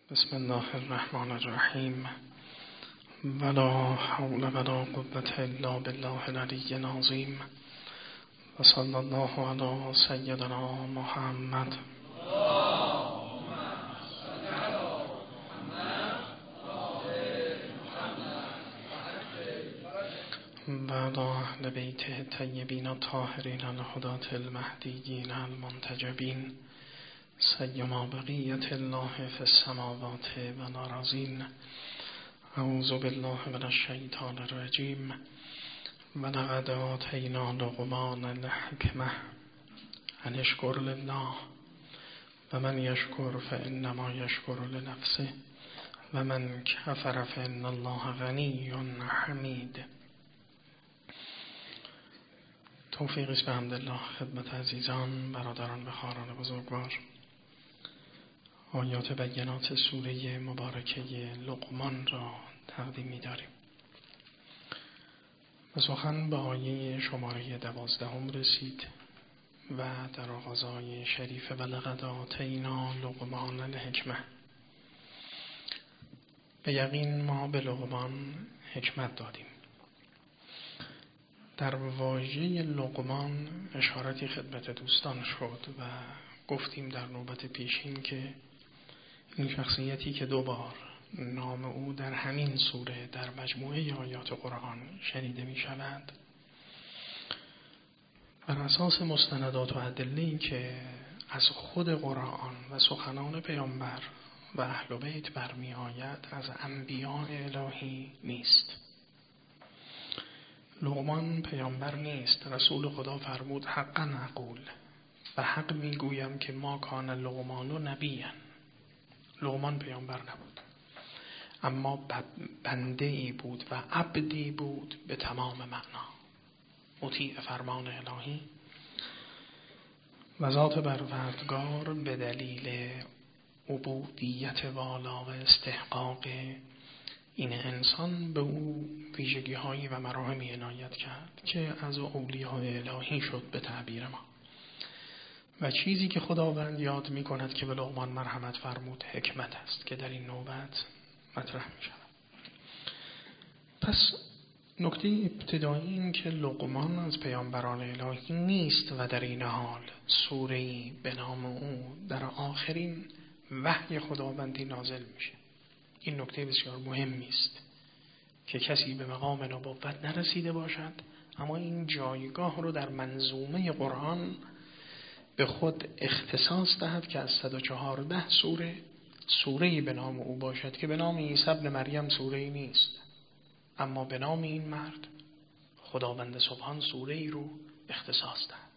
بسم الله الرحمن الرحیم ولا حول ولا قوة الا بالله العلی العظیم و صلی الله علی سیدنا محمد. بعد اهل بیت الطیبین الطاهرین الهداة المهدیین المنتجبین سیما بقیت الله فی السماوات و الارضین. اعوذ بالله من الشیطان الرجیم ولقد آتینا لقمان الحکمة ان اشکر لله و من یشکر فانما یشکر لنفسه و من کفر فان الله غنی حمید. توفیق است به حمدالله. خدمت عزیزان، برادران و خواهران بزرگوار، آیات بینات سوره مبارکه لقمان را تقدیم می‌داریم. و سخن به آیه شماره 12 رسید و در آغاز آیه شریف ولقد آتینا لقمان الحکمة. به یقین ما به لقمان حکمت دادیم. در واژه لقمان اشارتی خدمت دوستان شد و گفتیم در نوبت پیشین که این شخصیتی که دوبار نام او در همین سوره در مجموعه آیات قرآن شنیده می شود، بر اساس مستندات و ادله‌ای که از خود قرآن و سخنان پیامبر و اهل بیت برمی آید از انبیاء الهی نیست. لقمان پیامبر نیست. رسول خدا فرمود حقا اقول، و حق میگویم که ما کان لقمان نبیًا. لقمان پیامبر نبود، اما بنده ای بود و عبدی بود به تمام معنا، مطیع فرمان الهی و ذات پروردگار به دلیل عبودیت والا و استحقاق این انسان به او ویژگی هایی و مراهمی عنایت کرد که از اولیاء الهی شد به تعبیر ما. و چیزی که خداوند یاد می کند که به لقمان مرحمت فرمود حکمت است که در این نوبت مطرح می شود. پس نکته ابتدایی این که لقمان از پیامبران الهی نیست و در این حال سوره‌ای به نام او در آخرین وحی خداوندی نازل میشه. این نکته بسیار مهمی است که کسی به مقام نبوت نرسیده باشد اما این جایگاه رو در منظومه قرآن به خود اختصاص دهد که از 114 سوره‌ای به نام او باشد که به نام عیسی ابن مریم سوره‌ای نیست، اما به نام این مرد خداوند سبحان سوره‌ای رو اختصاص دهد.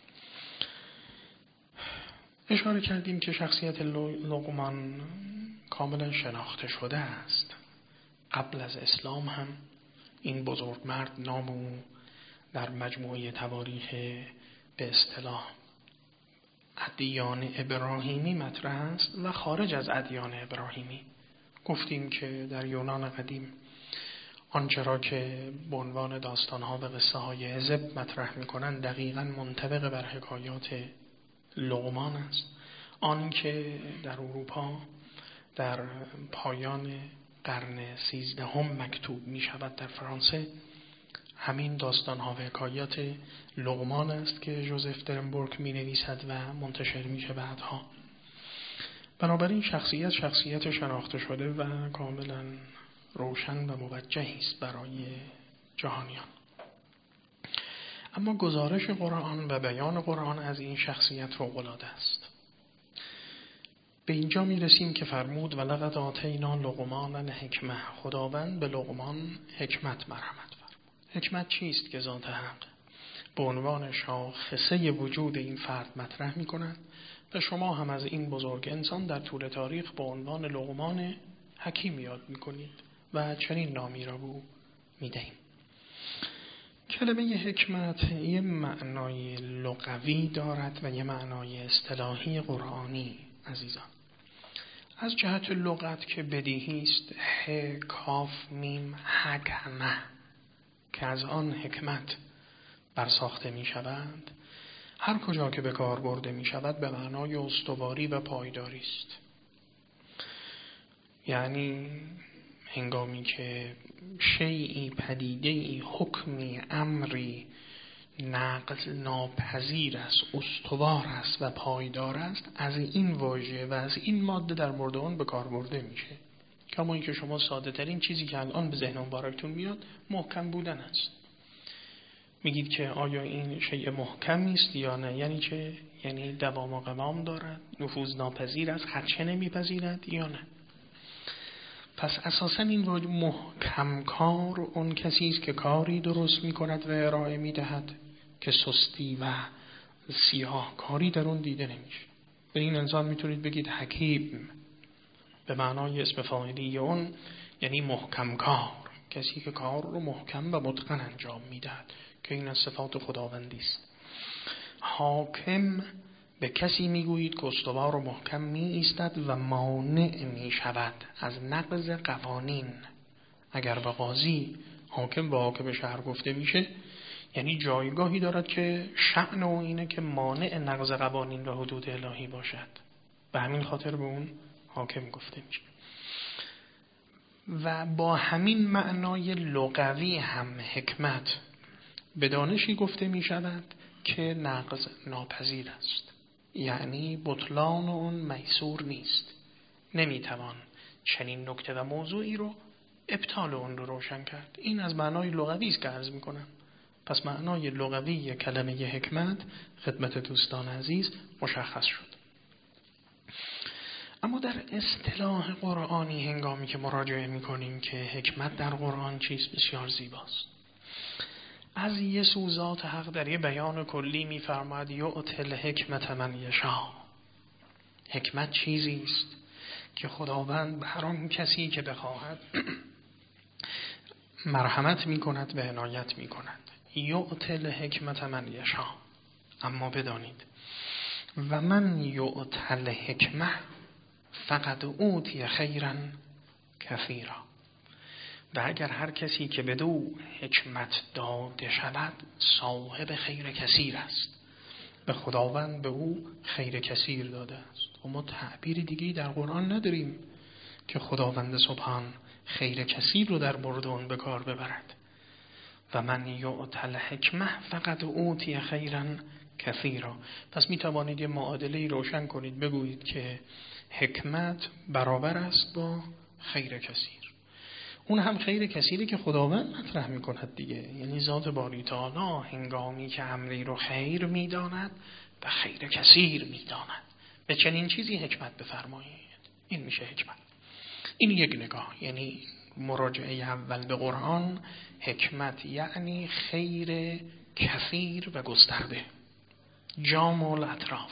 اشاره کردیم که شخصیت لقمان کاملا شناخته شده است. قبل از اسلام هم این بزرگ مرد نام او در مجموعه تواریخ به اصطلاح ادیان ابراهیمی مطرح است و خارج از ادیان ابراهیمی. گفتیم که در یونان قدیم آنچه را که به عنوان داستانها و قصه های حزب مطرح می‌کنند دقیقاً منطبق بر حکایات لقمان است. آن که در اروپا در پایان قرن 13 مکتوب می شود در فرانسه، همین داستان ها و حکایات لقمان است که جوزف درنبورگ می نویسد و منتشر می شود بعدها. بنابراین شخصیت شناخته شده و کاملا روشن و موجهی است برای جهانیان. اما گزارش قرآن و بیان قرآن از این شخصیت فوق‌العاده است. به اینجا می رسیم که فرمود ولقد آتینا لقمان الحکمة. خداوند به لقمان حکمت مرحمت فرمود. حکمت چیست که ذات حق به عنوان شاخصه وجود این فرد مطرح می کند و شما هم از این بزرگ انسان در طول تاریخ به عنوان لقمان حکیم یاد می کنید و چنین نامی را به او می دهیم. کلمه حکمت یه معنای لغوی دارد و یه معنای اصطلاحی قرآنی. عزیزان، از جهت لغت که بدیهی است ه کاف میم حکمه که از آن حکمت برساخته می شود، هر کجا که به کار برده می شود به معنای استواری و پایداری است. یعنی هنگامی که شیئی، پدیده‌ای، حکمی، امری نقض ناپذیر است، استوار است و پایدار است، از این واژه و از این ماده در مورد اون به کار برده میشه. کما اینکه شما ساده ترین چیزی که الان به ذهن مبارکتون میاد محکم بودن است. میگید که آیا این شیء محکمی است یا نه؟ یعنی چه؟ یعنی دوام و قوام دارد، نفوذ ناپذیر است، خدشه نمیپذیرد یا نه؟ پس اساساً این واژه محکم کار اون کسی است که کاری درست میکند و ارائه میدهد که سستی و سیاه کاری در اون دیده نمیشه. به این انسان میتونید بگید حکیم به معنای اسم فاعلی اون، یعنی محکم کار، کسی که کار رو محکم و متقن انجام میدهد که این از صفات خداوندی است. حاکم به کسی میگویید که استوار و محکم می ایستد و مانع می شود از نقض قوانین. اگر به قاضی حاکم و حاکم شهر گفته میشه، یعنی جایگاهی دارد که شأن او اینه که مانع نقض قوانین و حدود الهی باشد، به همین خاطر به اون حاکم گفته میشه. و با همین معنای لغوی هم حکمت به دانشی گفته می شود که نقض ناپذیر است، یعنی بطلان اون میسور نیست. نمیتوان چنین نکته و موضوعی رو ابطال اون رو روشن کرد. این از معنای لغوی است که عرض میکنم. پس معنای لغوی کلمه حکمت خدمت دوستان عزیز مشخص شد. اما در اصطلاح قرآنی هنگامی که مراجعه میکنیم که حکمت در قرآن چیست، بسیار زیباست. از یه سوزات حق در یه بیان کلی میفرماید یؤتی الحکمت من یشاء. حکمت چیزی است که خداوند به هر آن کسی که بخواهد مرحمت میکند و عنایت میکند. یؤتی الحکمت من یشاء. اما بدانید و من یؤتی الحکمه فقد اوتی خیرا کثیرا. و اگر هر کسی که بدو حکمت داده شود صاحب خیر کثیر است، به خداوند به او خیر کثیر داده است. و ما تعبیر دیگری در قرآن نداریم که خداوند سبحان خیر کثیر رو در مورد اون به کار ببرد. و من یؤتی الحکمه فقد اوتی خیرا کثیرا. پس می توانید یه معادله روشن کنید، بگویید که حکمت برابر است با خیر کثیر. اون هم خیر کثیری که خداوند مطرح می کند دیگه، یعنی ذات باری تعالی هنگامی که امری رو خیر می داند و خیر کثیر می داند. به چنین چیزی حکمت بفرمایید. این میشه حکمت. این یک نگاه، یعنی مراجعه اول به قرآن. حکمت یعنی خیر کثیر و گسترده، جامع الاطراف.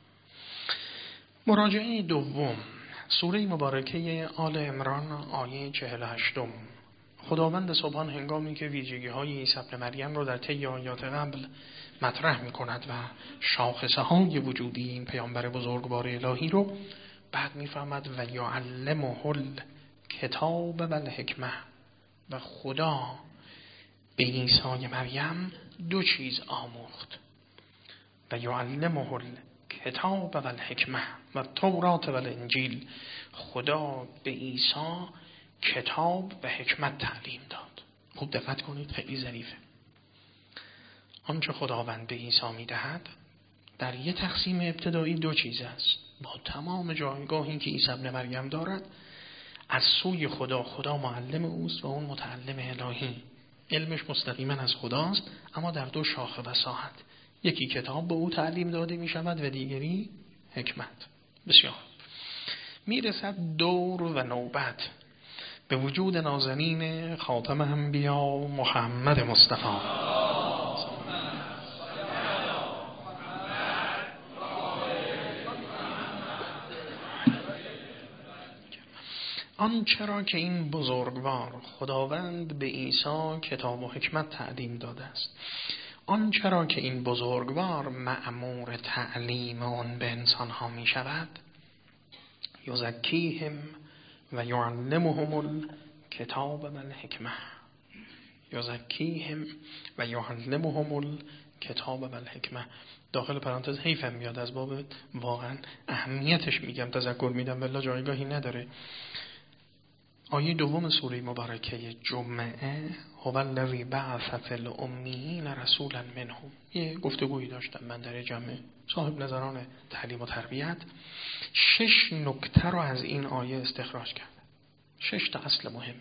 مراجعه دوم، سوره مبارکه آل عمران آیه 48. خداوند سبحان هنگامی که ویژگی‌های عیسی ابن مریم رو در طی آیات قبل مطرح می‌کند و شاخصه‌های وجودی این پیامبر بزرگوار الهی رو، بعد می‌فرماد و یعلمه الکتاب و الحکمه. و خدا به عیسی مریم دو چیز آموخت. و یعلمه الکتاب و الحکمه و تورات و الانجیل. خدا به عیسی کتاب و حکمت تعلیم داد. خوب دقت کنید، خیلی ظریفه. آنچه خداوند به عیسی میدهد در یه تقسیم ابتدایی دو چیز است، با تمام جایگاهی که عیسی ابن مریم دارد. از سوی خدا معلم اوست و اون متعلم الهی. علمش مستقیما از خداست، اما در دو شاخه و ساحت. یکی کتاب به او تعلیم داده می شود و دیگری حکمت. بسیار میرسد دور و نوبت به وجود نازنین خاتم انبیا محمد مصطفی. آنچرا که این بزرگوار خداوند به عیسی کتاب و حکمت تعلیم داده است، آنچرا که این بزرگوار مأمور تعلیم آن به انسانها می شود، یزکیهم و یعلمهم الکتاب و الحکمه. یزکیهم و یعلمهم الکتاب و الحکمه. داخل پرانتز حیفم میاد، از باب واقعا اهمیتش میگم، تذکر میدم، بلا جایگاهی نداره. آیه دوم سوره مبارکه جمعه هو الذی بعث فی الامیین رسولا منهم. یه گفتگویی داشتم من در جمع صاحب نظران تعلیم و تربیت. 6 نکته رو از این آیه استخراج کردم. 6 تا اصل مهم.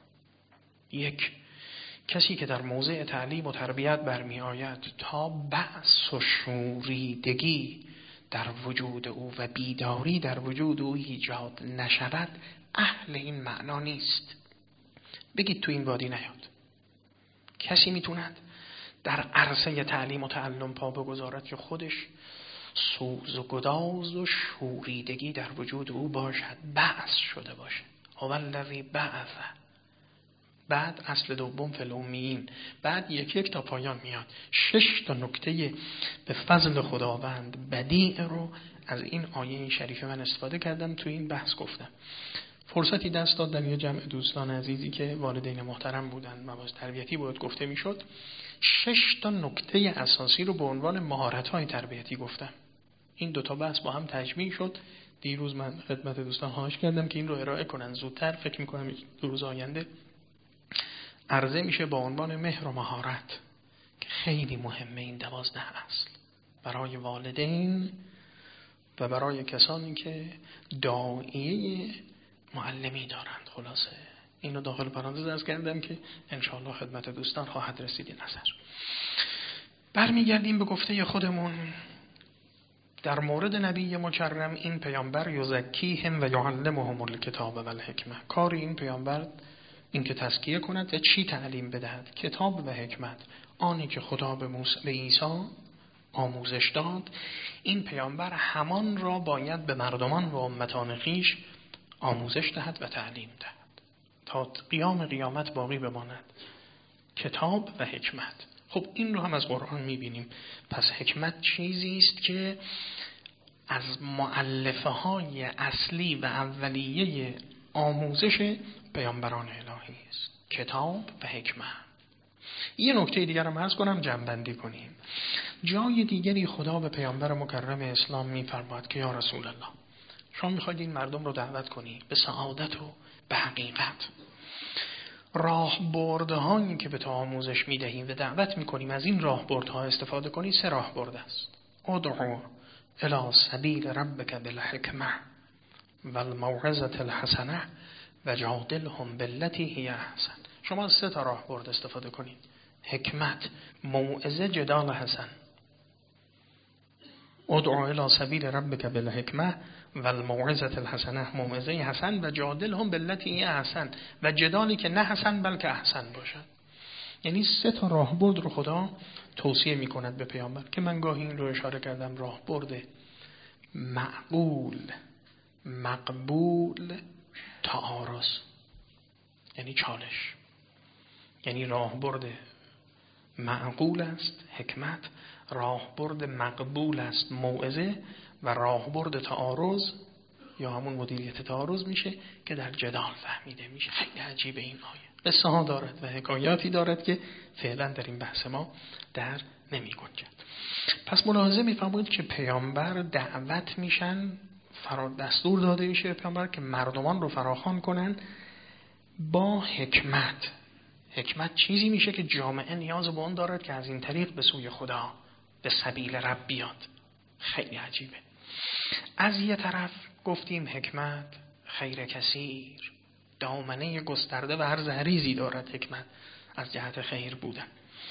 1. کسی که در موضع تعلیم و تربیت برمی آید تا بأس و شوریدگی در وجود او و بیداری در وجود او ایجاد نشود، اهل این معنا نیست. بگید تو این وادی نیاد. کسی میتوند در عرصه تعلیم و تعلم پا بگذارد که خودش سوز و گداز و شوریدگی در وجود او باشد، بأس شده باشه. هو الذی بعث. بعد اصل دوم فی الامیین، بعد یک تا پایان میاد. 6 تا نکته به فضل خداوند بدیع رو از این آیه شریف من استفاده کردم، تو این بحث گفتم. فرصتی دست داد در یه جمع دوستان عزیزی که والدین محترم بودن، مباحث تربیتی بود گفته میشد. 6 تا نکته اساسی رو به عنوان مهارت‌های تربیتی گفتم. این 2 تا بحث با هم تجمیع شد. دیروز من خدمت دوستان خواهش کردم که این رو ارائه کنن زودتر. فکر می‌کنم 2 روز آینده عرضه میشه با عنوان مهر و مهارت که خیلی مهمه. این 12 اصل برای والدین و برای کسانی که داعیه معلمی دارند. خلاصه اینو داخل پرانتز عرض کردم که انشاءالله خدمت دوستان خواهد رسید این نظر. برمیگردیم به گفته خودمون در مورد نبی مکرم. این پیامبر یزکیهم و یعلمهم الکتاب و الحکمه. کار این پیامبر این که تزکیه کند و چی تعلیم بدهد؟ کتاب و حکمت. آنی که خدا به عیسی آموزش داد، این پیامبر همان را باید به مردمان و امتان خویش آموزش دهد و تعلیم دهد تا قیام قیامت باقی بماند. کتاب و حکمت. خب این رو هم از قرآن میبینیم. پس حکمت چیزی است که از مؤلفه های اصلی و اولیه آموزش پیامبران الهی است. کتاب و حکمت. یه نکته دیگر هم عرض کنم جمع‌بندی کنیم. جای دیگری خدا به پیامبر مکرم اسلام میفرماید که یا رسول الله، شما میخواید این مردم رو دعوت کنی به سعادت و به حقیقت. راهبردهایی که به تو آموزش میدهیم و دعوت میکنیم از این راهبردها استفاده کنی. 3 راهبرد است. ادعو الی سبیل ربک بالحکمه والموعظه الحسنه وجادلهم بالتی هی احسن. شما 3 تا راهبرد استفاده کنید. حکمت، موعظه، جدال حسن. ادعو الی سبیل ربک بالحکمه والموعظه الحسنه، موعظه حسن، و جادلهم بالتی هی احسن، و جدالی که نه حسن بلکه احسن باشد. یعنی 3 تا راهبرد رو خدا توصیه میکند به پیامبر که من گاهی این رو اشاره کردم. راهبرد معقول، مقبول، تعارض یعنی چالش. یعنی راهبرد معقول است حکمت، راهبرد مقبول است موعظه، و راهبرد تعارض یا همون مدیریت تعارض میشه که در جدال فهمیده میشه. خیلی عجیبه این آیه. قصه ها دارد و حکایاتی دارد که فعلا در این بحث ما در نمی گنجد. پس ملاحظه میفرمایید که پیامبر دعوت میشن، دستور داده میشه به پیامبر که مردمان رو فراخوان کنن با حکمت. حکمت چیزی میشه که جامعه نیاز به اون دارد که از این طریق به سوی خدا، به سبیل رب بیاد. خیلی عجیبه. از یه طرف گفتیم حکمت خیر کثیر، دامنه گسترده و هر زهریزی دارد حکمت از جهت خیر بودن.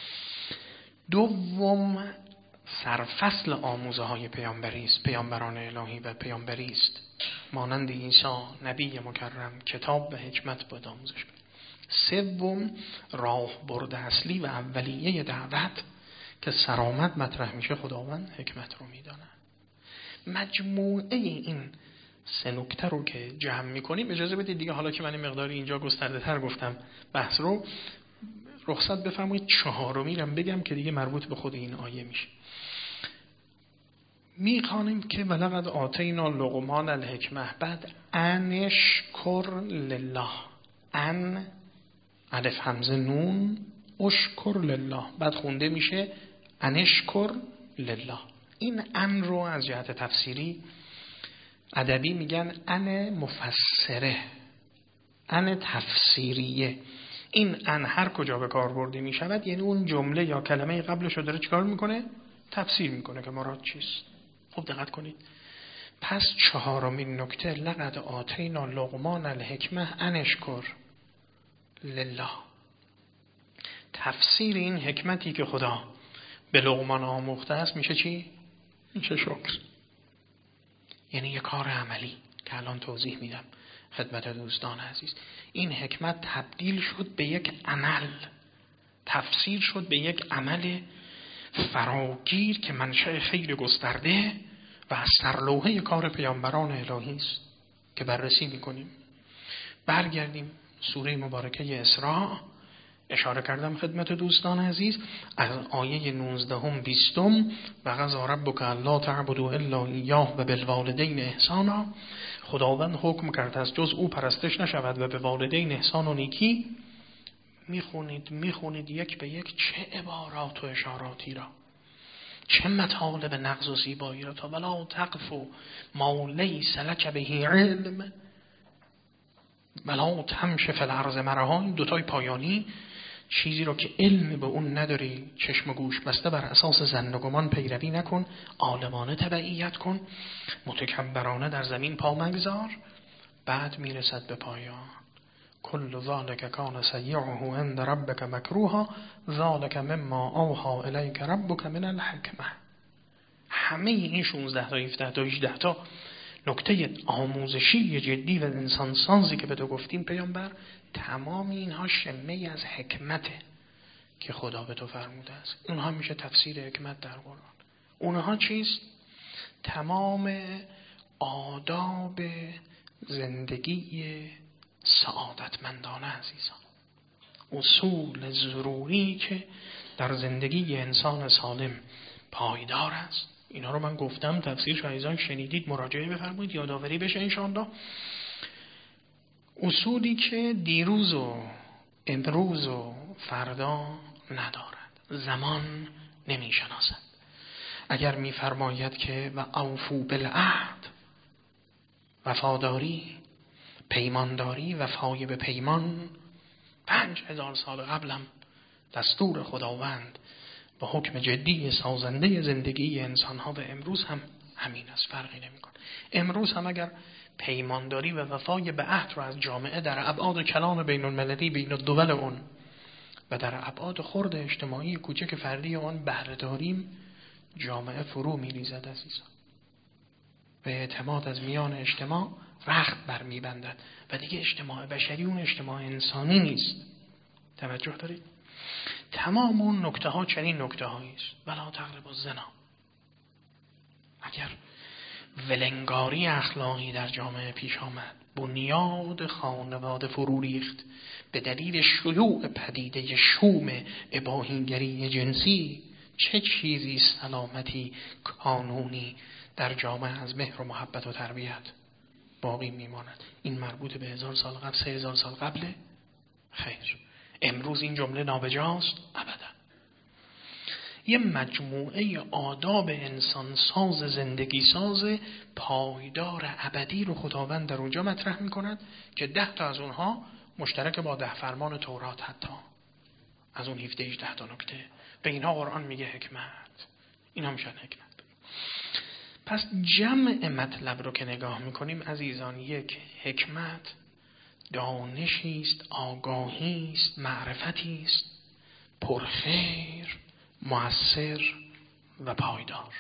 دوم سرفصل آموزه های پیامبری است، پیامبران الهی و پیامبری است. مانند عیسی نبی مکرم کتاب و حکمت باید آموزش بده. سوم راهبرد اصلی و اولیه دعوت که سرآمد مطرح میشه، خداوند حکمت رو میداند. مجموعه این 3 نکته رو که جمع میکنیم، اجازه بدید دیگه حالا که من مقداری اینجا گسترده تر گفتم بحث رو، رخصت بفرمایید 4می رو بگم که دیگه مربوط به خود این آیه میشه. میخوانیم که ولقد آتینا لقمان الحکمه، بعد انشکر لله، ان الف همزه نون اشکر لله، بعد خونده میشه انشکر لله. این ان رو از جهت تفسیری ادبی میگن ان مفسره، ان تفسیریه. این ان هر کجا به کار برده می شود یعنی اون جمله یا کلمه قبلش رو داره چیکار میکنه؟ تفسیر میکنه که مراد چیست. خب دقت کنید. پس چهارمین نکته لقد آتینا لقمان الحکمه ان اشکر لله. تفسیر این حکمتی که خدا به لقمان آموخته است میشه چی؟ میشه شکر. یعنی یه کار عملی که الان توضیح میدم خدمت دوستان عزیز. این حکمت تبدیل شد به یک عمل، تفسیر شد به یک عمل فراگیر که منشأ خیر گسترده و از سرلوحه کار پیامبران الهی است که بررسی میکنیم. برگردیم سوره مبارکه اسراء. اشاره کردم خدمت دوستان عزیز از آیه 19-20 و قضا ربک الا تعبدوا الا ایاه و بالوالدین احسانا. خداوند حکم کرد از جز او پرستش نشود و به والدین احسان و نیکی. میخونید یک به یک چه عبارات و اشاراتی را، چه مطالب نغز و زیبایی را. تا ولا تقف ما لیس لک به علم ولا تمش فی الارض مرحا. این دوتای پایانی، چیزی رو که علم به اون نداری چشم و گوش بسته بر اساس ظن و گمان پیروی نکن، عالمانه تبعیت کن، متکبرانه در زمین پا مگذار. بعد میرسد به پایان کل ذالک کان سیعه عند ربک مکروها ذالک مما اوحی الیک ربک من الحکمه. همه این 16 تا 17 تا 18 تا نکته آموزشی جدی و انسان سازی که به تو گفتیم پیامبر، تمام اینها شمه از حکمته که خدا به تو فرموده است. اونها میشه تفسیر حکمت در قرآن. اونها چیست؟ تمام آداب زندگی سعادتمندانه عزیزان، اصول ضروری که در زندگی انسان سالم پایدار است. اینا رو من گفتم، تفسیرش عزیزان شنیدید، مراجعه بفرمایید، یادآوری بشه انشاءالله. اصولی که دیروز و امروز و فردا ندارد، زمان نمیشناسد. اگر میفرماید که و اوفو بالعهد، وفاداری، پیمانداری، وفای به پیمان 5000 سال قبلم دستور خداوند و حکم جدی سازنده زندگی انسان ها و امروز هم همین است، فرقی نمیکنه. امروز هم اگر پیمانداری و وفای به عهد رو از جامعه در ابعاد کلان بین المللی بین الدول اون و در ابعاد خرد اجتماعی کوچک فردی اون بهره داریم، جامعه فرو میریزد عزیزان. به اعتماد از میان اجتماع رخت برمیبندد و دیگه اجتماع بشری اون اجتماع انسانی نیست. توجه دارید؟ تمام اون نکته ها چنین نکته هایی است. ولا تقربوا الزنا. اگر ولنگاری اخلاقی در جامعه پیش آمد، بنیاد خانواده فرو ریخت به دلیل شیوع پدیده شوم اباحیگری جنسی، چه چیزی سلامتی کانونی در جامعه از مهر و محبت و تربیت باقی میماند؟ این مربوط به 1000 سال قبل، 3000 سال قبله؟ خیر. امروز این جمله نابجاست؟ ابدا. یه مجموعه آداب انسان ساز، زندگی ساز، پایدار ابدی رو خداوند در اونجا مطرح میکند که 10 تا از اونها مشترک با 10 فرمان تورات، حتی از اون 17-18 تا نکته به اینها قرآن میگه حکمت. اینا میشن حکمت. پس جمع مطلب رو که نگاه میکنیم عزیزان، یک حکمت دانشی است، آگاهی است، معرفتی است پرخیر، مؤثر و پایدار.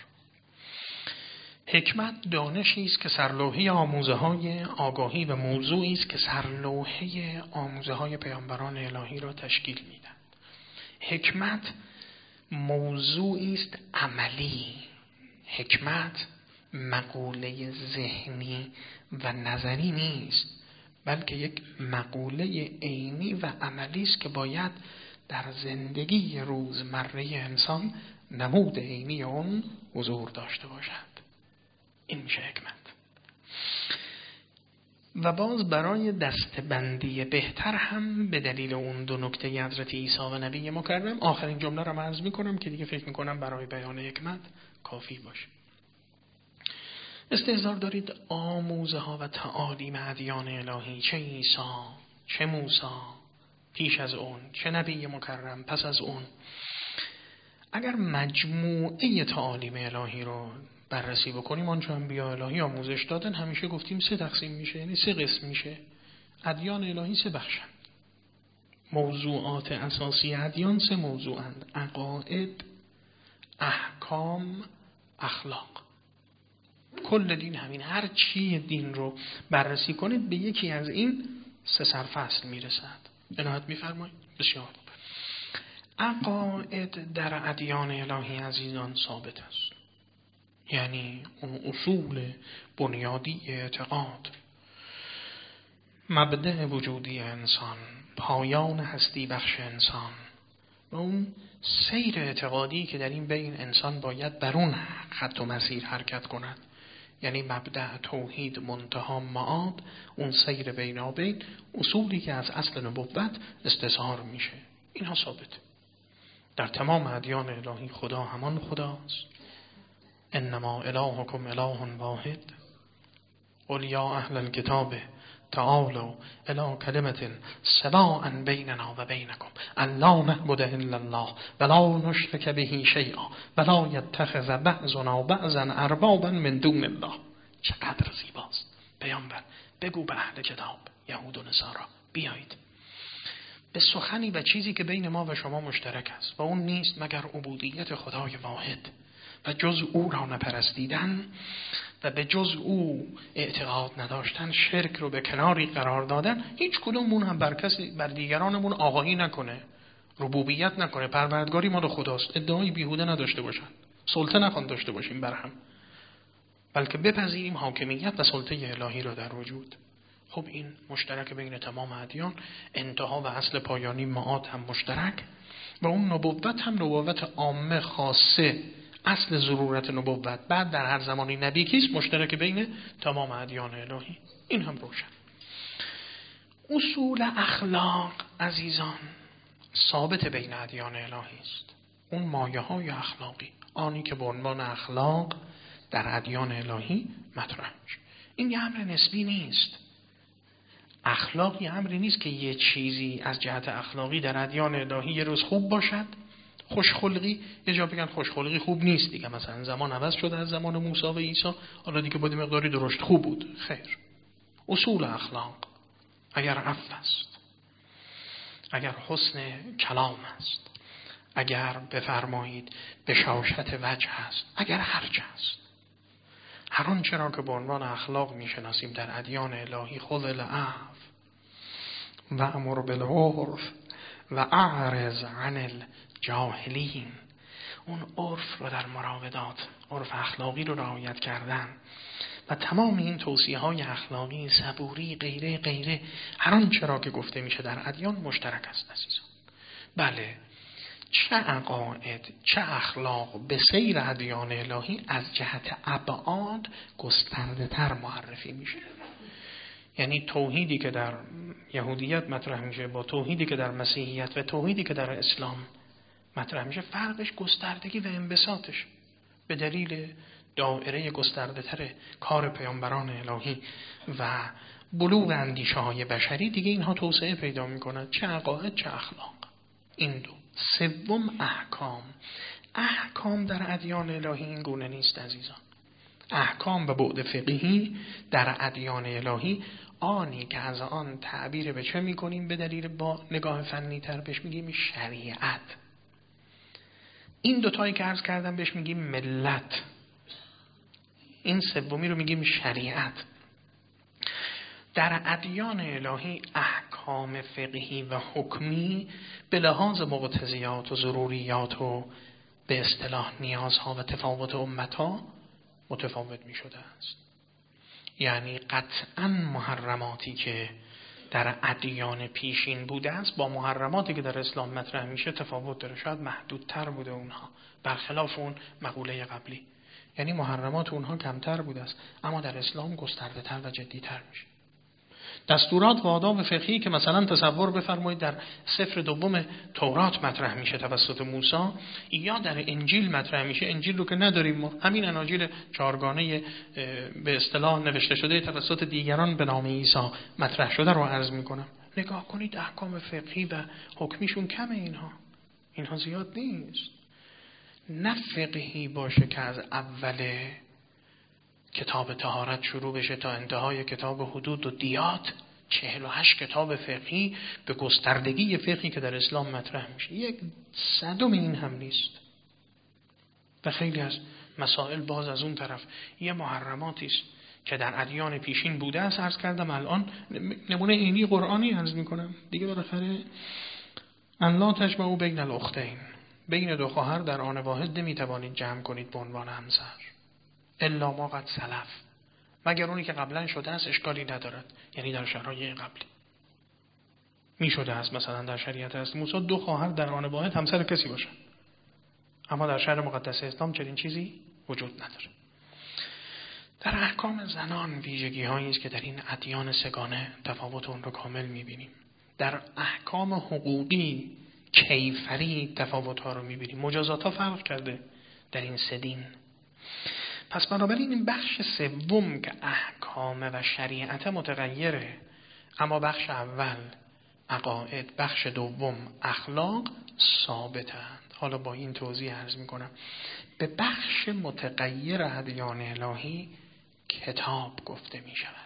حکمت دانشی است که سرلوحه آموزه های آگاهی و موضوعی است که سرلوحه آموزه های پیامبران الهی را تشکیل میدن. حکمت موضوعی است عملی. حکمت مقوله ذهنی و نظری نیست، بلکه یک مقوله عینی و عملی است که باید در زندگی روزمره انسان نمود عینی اون حضور داشته باشد. این میشه حکمت. و باز برای دستبندی بهتر هم به دلیل اون 2 نکته حضرت عیسی و نبی مکرم، آخرین جمله رو عرض میکنم که دیگه فکر میکنم برای بیان حکمت کافی باشه. استحضار دارید آموزه ها و تعالیم ادیان الهی، چه عیسی، چه موسی پیش از اون، چه نبی مکرم پس از اون. اگر مجموعه تعالیم الهی رو بررسی بکنیم، آنچه انبیاء الهی آموزش دادن همیشه گفتیم 3 تقسیم میشه، یعنی 3 قسم میشه. ادیان الهی 3 بخشند. موضوعات اساسی ادیان 3 موضوعند: عقاید، احکام، اخلاق. کل دین همین. هر چی دین رو بررسی کنید به یکی از این 3 سرفصل میرسد. عنایت میفرمایید. بسیار. عقاید در ادیان الهی عزیزان ثابت است، یعنی اون اصول بنیادی اعتقاد، مبدأ وجودی انسان، پایان هستی بخش انسان و اون سیر اعتقادی که در این بین انسان باید بر اون خط و مسیر حرکت کند، یعنی مبدأ توحید منتها معاد، اون سیر بینابین، اصولی که از اصل نبوت استظهار میشه. اینها ثابت در تمام ادیان الهی. خدا همان خداست. انما الهکم اله واحد. قل یا اهل الكتاب تعالوا الى كلمة سواء بيننا وبينكم الا نعبد الا الله ولا نشرك به شيئا ولا يتخذ بعضنا بعضا اربابا من دون الله. چقدر زیباست. پیامبر بگو به اهل کتاب، یهود و نصارا، بیایید به سخنی و چیزی که بین ما و شما مشترک است و اون نیست مگر عبودیت خدای واحد و جز او را نپرستیدن و به جز او اعتقاد نداشتن، شرک رو به کناری قرار دادن. هیچ کدوممون هم بر دیگرانمون آقایی نکنه، ربوبیت نکنه، پروردگاری مال خداست، ادعای بیهوده نداشته باشن، سلطه نخوان داشته باشیم بر هم، بلکه بپذیریم حاکمیت و سلطه الهی را در وجود. خب این مشترک بین تمام ادیان. انتها و اصل پایانی معاد هم مشترک و اون نبوت هم نبوت عامه خاصه، اصل ضرورت نبوت بعد در هر زمانی نبی کیست، مشترک بین تمام ادیان الهی. این هم روشن. اصول اخلاق عزیزان ثابت بین ادیان الهی است. اون مایه‌های اخلاقی، آنی که به عنوان اخلاق در ادیان الهی مطرح میشه. این یه امر نسبی نیست. اخلاق یه امری نیست که یه چیزی از جهت اخلاقی در ادیان الهی یه روز خوب باشد، خوشخلقی، یه جا بگن خوشخلقی خوب نیست دیگه، مثلا زمان عوض شده از زمان موسی و عیسی، حالا دیگه با مقداری درشت خوب بود. خیر. اصول اخلاق اگر عفو است، اگر حسن کلام است، اگر بفرمایید بشاشت وجه است، اگر هرچه است، هر آنچه را که به عنوان اخلاق میشناسیم در ادیان الهی، خذ العفو و امر بالعرف و اعرض عن الجاهلین، اون عرف رو در مراودات، عرف اخلاقی رو رعایت کردن و تمام این توصیه های اخلاقی، صبوری، غیره غیره، هر آنچه را که گفته میشه در ادیان مشترک است عزیزان. بله، چه عقاید چه اخلاق به سیر ادیان الهی از جهت ابعاد گسترده تر معرفی میشه. یعنی توحیدی که در یهودیت مطرح میشه با توحیدی که در مسیحیت و توحیدی که در اسلام مطرح میشه، فرقش گستردگی و انبساطش به دلیل دایره گسترده تر کار پیامبران الهی و بلوغ اندیشه های بشری، دیگه اینها توسعه پیدا میکنند، چه عقاید چه اخلاق. این دو. سوم احکام. احکام در ادیان الهی این گونه نیست عزیزان. احکام به بعد فقهی در ادیان الهی آنی که از آن تعبیر به چه میکنیم به دلیل با نگاه فنی تر بهش میگیم شریعت. این دوتایی که عرض کردم بهش میگیم ملت. این سومی رو میگیم شریعت. در ادیان الهی احکام فقهی و حکمی به لحاظ مقتضیات و ضروریات و به اصطلاح نیازها و تفاوت امتها متفاوت می شده است. یعنی قطعا محرماتی که در ادیان پیشین بوده است با محرماتی که در اسلام مطرح میشه تفاوت داره، شاید محدودتر بوده اونها برخلاف اون مقوله قبلی. یعنی محرمات اونها کمتر بوده است اما در اسلام گسترده تر و جدی تر میشه. دستورات و آداب فقهی که مثلا تصور بفرمایید در سفر دوم تورات مطرح میشه توسط موسی یا در انجیل مطرح میشه، انجیل رو که نداریم ما، همین اناجیل چهارگانه به اصطلاح نوشته شده توسط دیگران به نام عیسی مطرح شده رو عرض میکنم. نگاه کنید احکام فقهی و حکمیشون کمه. اینها زیاد نیست. نه فقهی باشه که از اول کتاب طهارت شروع بشه تا انتهای کتاب حدود و دیات 48 کتاب فقهی به گستردگی فقهی که در اسلام مطرح میشه، 1/100 این هم نیست. و خیلی از مسائل باز از اون طرف یه محرماتی است که در ادیان پیشین بوده است. عرض کردم الان نمونه عینی قرآنی عرض میکنم دیگه. بالاخره ان لا تجمعوا بین الاختین، بین دو خواهر در آن واحد نمیتوانید جمع کنید به عنوان همسر الا ما قد سلف، مگر اونی که قبلا شده است اشکالی ندارد. یعنی در شرایع قبلی می شده است، مثلا در شریعت است موسی 2 خواهر در آن واحد همسر کسی باشن، اما در شرع مقدس اسلام چنین چیزی وجود نداره. در احکام زنان ویژگی هایی است که در این ادیان سگانه تفاوت اون رو کامل می‌بینیم. در احکام حقوقی کیفری تفاوت ها رو می‌بینیم. مجازات ها فرق کرده در این 3 دین. پس بنابراین این بخش سوم که احکام و شریعت متغیره، اما بخش اول عقاید، بخش دوم اخلاق ثابتند. حالا با این توضیح عرض میکنم. به بخش متغیر ادیان الهی کتاب گفته می شود.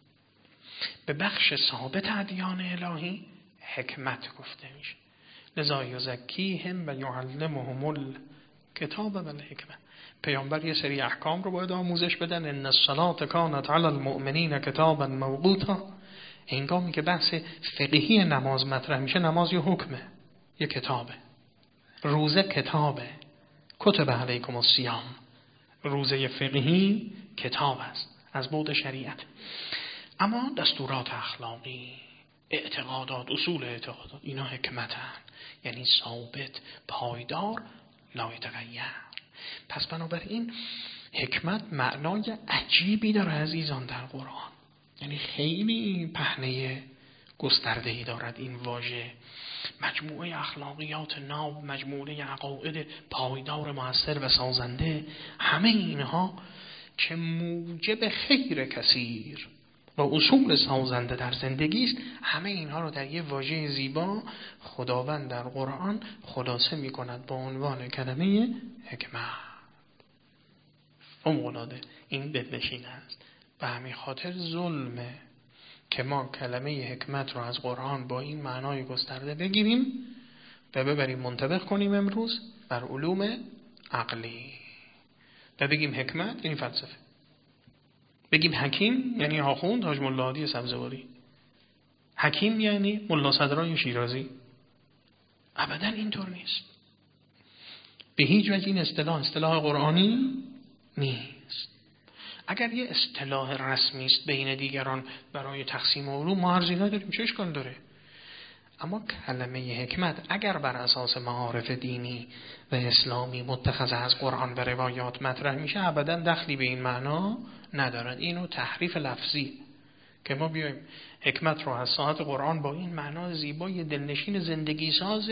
به بخش ثابت ادیان الهی حکمت گفته میشه. لذا یزکیهم و یعلمهم الکتاب و الحکمه. پیامبر یه سری احکام رو باید آموزش بدن. ان الصلاة کانت علی المؤمنین کتابا موقوتا. هنگامی که بحث فقهی نماز مطرح میشه، نماز یه حکمه، یه کتابه. روزه کتابه، کتب علیکم الصیام. روزه فقهی کتاب است از بعد شریعت. اما دستورات اخلاقی، اعتقادات، اصول اعتقادات، اینا حکمتن، یعنی ثابت، پایدار، لا یتغیر. پس بنابراین حکمت معنای عجیبی داره عزیزان در قرآن. یعنی خیلی پهنه گسترده‌ای دارد این واژه. مجموعه اخلاقیات ناب، مجموعه عقاید پایدار، مؤثر و سازنده، همه اینها که موجب خیر کثیر و اصول سازنده در زندگی است، همه اینها رو در یه واژه زیبا خداوند در قرآن خلاصه می کند با عنوان کلمه حکمت. فوق‌العاده این دلنشین است. به همین خاطر ظلمه که ما کلمه حکمت رو از قرآن با این معنای گسترده بگیریم و ببریم منطبق کنیم امروز بر علوم عقلی و بگیم حکمت یعنی فلسفه، بگیم حکیم یعنی آخوند حاج ملا هادی سبزواری، حکیم یعنی ملا صدرای شیرازی. ابدا اینطور نیست. به هیچ وجه این اصطلاح قرآنی نیست. اگر یه اصطلاح رسمی است بین دیگران برای تقسیم علوم، ما عرضی نداریم، چه اشکال داره. اما کلمه حکمت اگر بر اساس معارف دینی و اسلامی متخذ از قرآن و روایات مطرح میشه، ابدا دخلی به این معنا ندارد. اینو تحریف لفظی که ما بیایم حکمت رو از ساحت قرآن با این معنا زیبای دلنشین زندگی ساز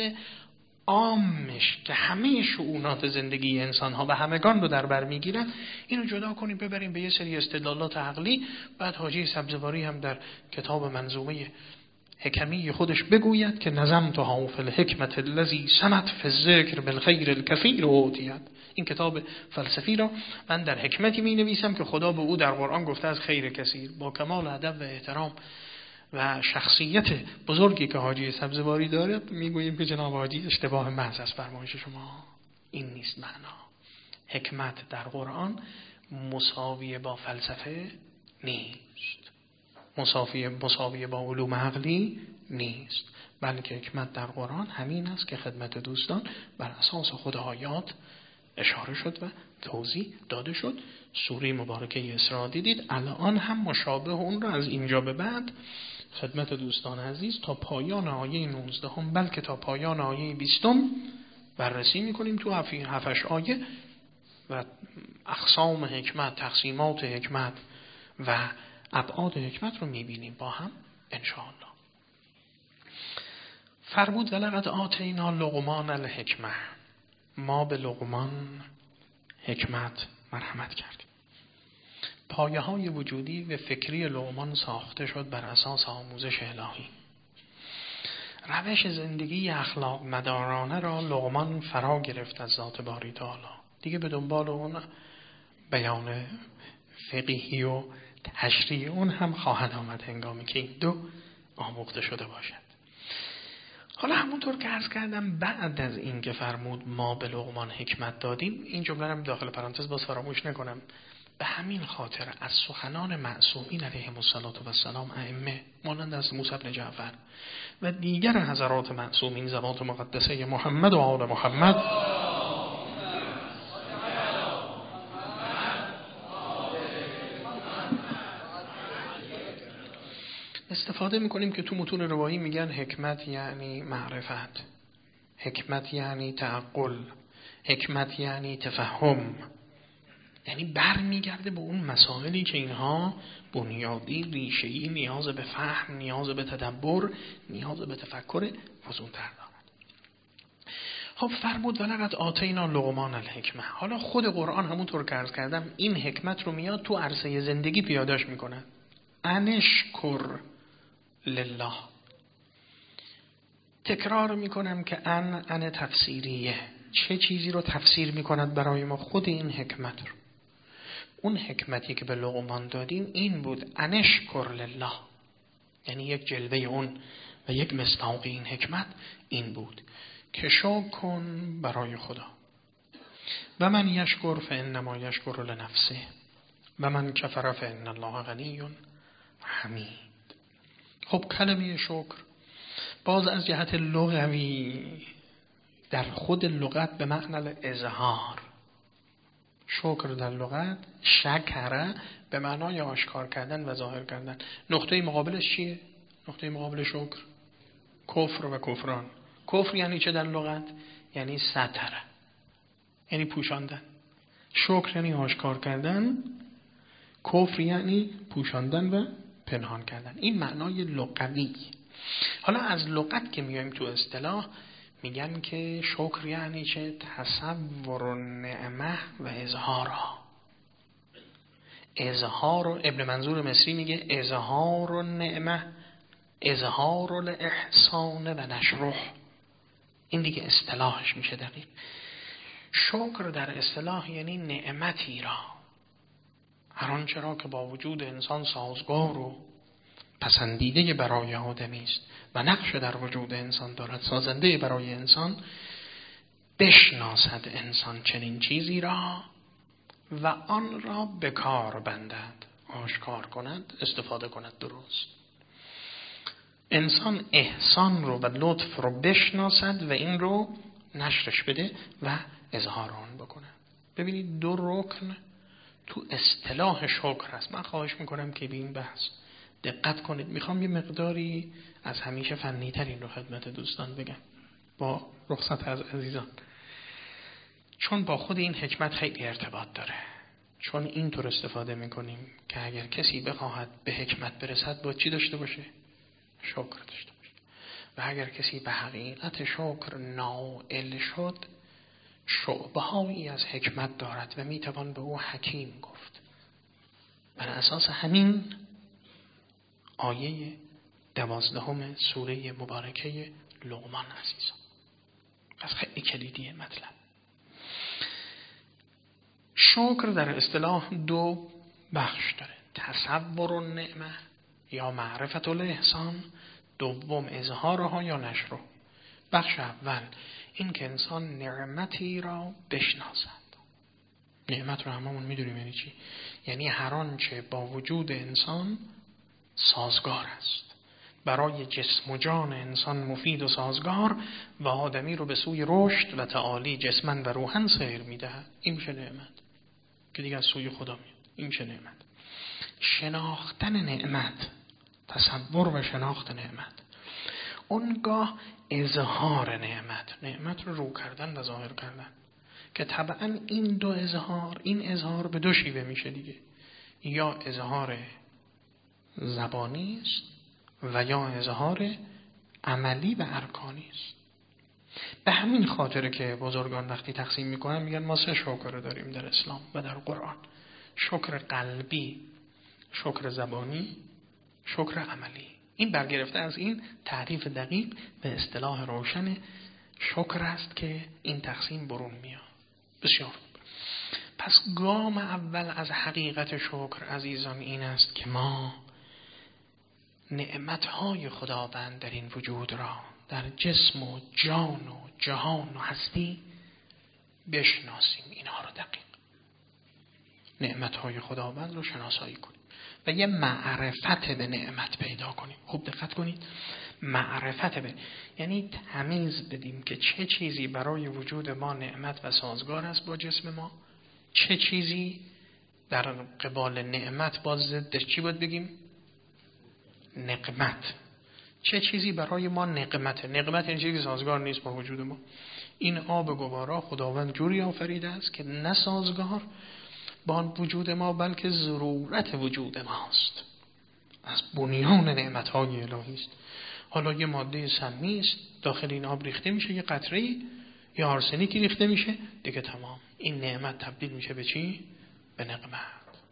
عامش که همه شؤونات زندگی انسان ها و همگان رو در بر میگیرن، اینو جدا کنیم ببریم به یه سری استدلالات عقلی. بعد حاجی سبزواری هم در کتاب منظومه حکمی خودش بگوید که نظمتها فی الحکمت الذی سمت فی الذکر بالخیر الکثیر اوتیت. این کتاب فلسفی را من در حکمتی می نویسم که خدا به او در قرآن گفته از خیر کثیر. با کمال ادب و احترام و شخصیت بزرگی که حاجی سبزواری دارد میگوییم که جناب حاجی اشتباه محض از فرمایش شما. این نیست معنا. حکمت در قرآن مساوی با فلسفه نیست، مساوی با علوم عقلی نیست، بلکه حکمت در قرآن همین است که خدمت دوستان بر اساس خود آیات اشاره شد و توضیح داده شد. سوره مبارکه اسراء دیدید، الان هم مشابه اون را از اینجا به بعد خدمت دوستان عزیز تا پایان آیه 19 بلکه تا پایان آیه 20 بررسی میکنیم. تو 7 آیه و اقسام حکمت، تقسیمات حکمت و ابعاد حکمت رو میبینیم با هم انشاءالله. فرمود ولقد آتینا لقمان الحکمه، ما به لقمان حکمت مرحمت کردیم. پایه های وجودی و فکری لقمان ساخته شد بر اساس آموزش الهی. روش زندگی اخلاق مدارانه را لقمان فرا گرفت از ذات باری تعالی. دیگه به دنبال اون بیان فقهی و تشریعی اون هم خواهد آمد هنگامی که این دو آموخته شده باشد. حالا همونطور که عرض کردم بعد از این که فرمود ما به لقمان حکمت دادیم، این جمله رو داخل پرانتز باز فراموش نکنم، به همین خاطر از سخنان معصومین علیهم السلام ائمه مانند از موسی بن جعفر و دیگر حضرات معصومین ذوات مقدسه محمد و آل محمد استفاده میکنیم که تو متون روایی میگن حکمت یعنی معرفت، حکمت یعنی تعقل، حکمت یعنی تفهم، یعنی برمیگرده به اون مسائلی که اینها بنیادی ریشه‌ای نیاز به فهم، نیاز به تدبر، نیاز به تفکر فزون‌تر دارد. خب فرمود ولقد آتینا لقمان الحکمه. حالا خود قرآن همونطور که عرض کردم این حکمت رو میاد تو عرصه زندگی پیاده‌اش میکنه. انشکر لله. تکرار میکنم که ان تفسیریه. چه چیزی رو تفسیر میکند برای ما؟ خود این حکمت رو. اون حکمتی که به لقمان دادیم این بود انشکر لله، یعنی یک جلوه اون و یک مصداق این حکمت این بود که شکر کن برای خدا. و من یشکر فانما یشکر لنفسه و من کفر فان الله غنی حمید. خب کلمه شکر باز از جهت لغوی در خود لغت به معنی اظهار. شکر در لغت شکره به معنای آشکار کردن و ظاهر کردن. نقطه مقابلش چیه؟ نقطه مقابل شکر کفر و کفران. کفر یعنی چه در لغت؟ یعنی ستره، یعنی پوشاندن. شکر یعنی آشکار کردن، کفر یعنی پوشاندن و پنهان کردن. این معنای لغوی. حالا از لغت که میایم تو اصطلاح میگن که شکر یعنی چه؟ تصور نعمه و اظهارها. اظهار، ابن منظور مصری میگه اظهار النعمه، اظهار الاحسان و نشره. این دیگه اصطلاحش میشه دقیق. شکر در اصطلاح یعنی نعمتی را، هر آنچه را که با وجود انسان سازگار و پسندیده برای آدمی است و نقش در وجود انسان دارد، سازنده برای انسان، بشناسد انسان چنین چیزی را و آن را به کار بندد، آشکار کند، استفاده کند درست. انسان احسان رو و لطف رو بشناسد و این رو نشرش بده و اظهار آن بکنه. ببینید دو رکن تو اصطلاح شکر هست. من خواهش میکنم که به این بحث دقت کنید. میخوام یه مقداری از همیشه فنی تر این رو خدمت دوستان بگم با رخصت از عزیزان، چون با خود این حکمت خیلی ارتباط داره. چون اینطور استفاده میکنیم که اگر کسی بخواهد به حکمت برسد با چی داشته باشه؟ شکر داشته باشه. و اگر کسی به حقیقت شکر نائل شد، شعبه‌هایی از حکمت دارد و میتوان به او حکیم گفت. بر اساس همین آیه 12 سوره مبارکه لقمان عزیزان. پس خیلی کلیدیه مطلب. شکر در اصطلاح دو بخش داره: تصور النعمه یا معرفت الاحسان، دوم اظهارها یا نشرها. بخش اول این که انسان نعمتی را بشناسد. نعمت رو هممون میدونیم یعنی چی؟ یعنی هر آنچه با وجود انسان سازگار است، برای جسم و جان انسان مفید و سازگار و آدمی رو به سوی رشد و تعالی جسمن و روحن سیر میدهد. این میشه نعمت که دیگه از سوی خدا میاد. این میشه نعمت. شناختن نعمت، تصور و شناخت نعمت، اونگاه اظهار نعمت رو کردن و ظاهر کردن، که طبعا این دو اظهار، این اظهار به دو شیوه میشه دیگه، یا اظهار زبانی است و یا اظهار عملی و ارکانی است. به همین خاطره که بزرگان وقتی تقسیم میکنن میگن ما 3 شکر داریم در اسلام و در قرآن: شکر قلبی، شکر زبانی، شکر عملی. این برگرفته از این تعریف دقیق به اصطلاح روشن شکر است که این تقسیم برون میاد. بسیار. پس گام اول از حقیقت شکر عزیزان این است که ما نعمتهای خداوند در این وجود را در جسم و جان و جهان و هستی بشناسیم. اینها را دقیق نعمتهای خداوند رو شناسایی کنیم و یه معرفت به نعمت پیدا کنیم. خوب دقت کنید، معرفت به یعنی تمیز بدیم که چه چیزی برای وجود ما نعمت و سازگار است با جسم ما، چه چیزی در قبال نعمت باز ضدش چی باید بگیم؟ نقمت. چه چیزی برای ما نقمته. نقمت یعنی چیزی که سازگار نیست با وجود ما. این آب گوارا خداوند جوری آفریده است که نه سازگار با وجود ما بلکه ضرورت وجود ماست، از بنیان نعمت‌های الهی است. حالا یه ماده سمی است داخل این آب ریخته میشه، یه قطره‌ای یا آرسنیکی ریخته میشه، دیگه تمام این نعمت تبدیل میشه به چی؟ به نقمت.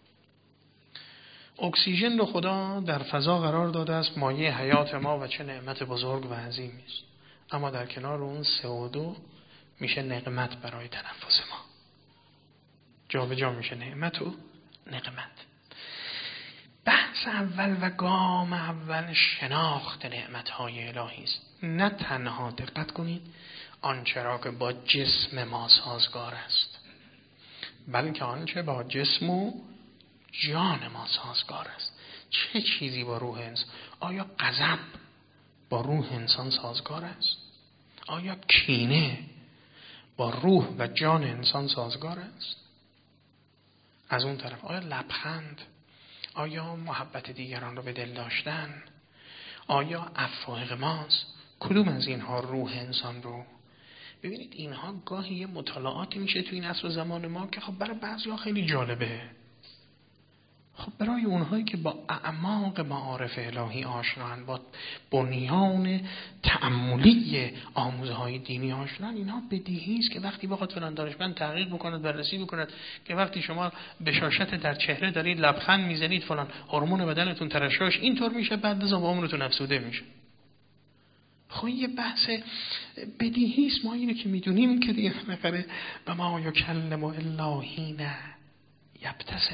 اکسیژن رو خدا در فضا قرار داده است مایه حیات ما و چه نعمت بزرگ و عظیمی است، اما در کنار اون CO2 میشه نقمت برای تنفس ما. جا به جا میشه نعمت و نقمت. بحث اول و گام اول شناخت نعمت‌های الهی است. نه تنها دقت کنید آنچه را که با جسم ما سازگار است، بلکه آنچه با جسم و جان ما سازگار است. چه چیزی با روح انسان؟ آیا غضب با روح انسان سازگار است؟ آیا کینه با روح و جان انسان سازگار است؟ از اون طرف آیا لبخند، آیا محبت دیگران رو به دل داشتن، آیا عفو و اغماس، کدوم از اینها روح انسان رو؟ ببینید اینها گاهی یه مطالعاتی میشه تو این عصر و زمان ما که خب برای بعضی‌ها خیلی جالبه. خب برای اونهایی که با اعماق معارف الهی آشنان، با بنیان تأملی آموزهای دینی آشنان، اینها بدیهی است که وقتی بخواد فلان دانشمند تحقیق بکند، بررسی بکند که وقتی شما بشاشت در چهره دارید لبخند میزنید فلان هورمون بدنتون ترشح اینطور میشه، بعد از عمرتون افسوده میشه. خب یه بحث بدیهی است، ما اینو که میدونیم که دیگه نفره به ما یکلم الا حین یبتسم،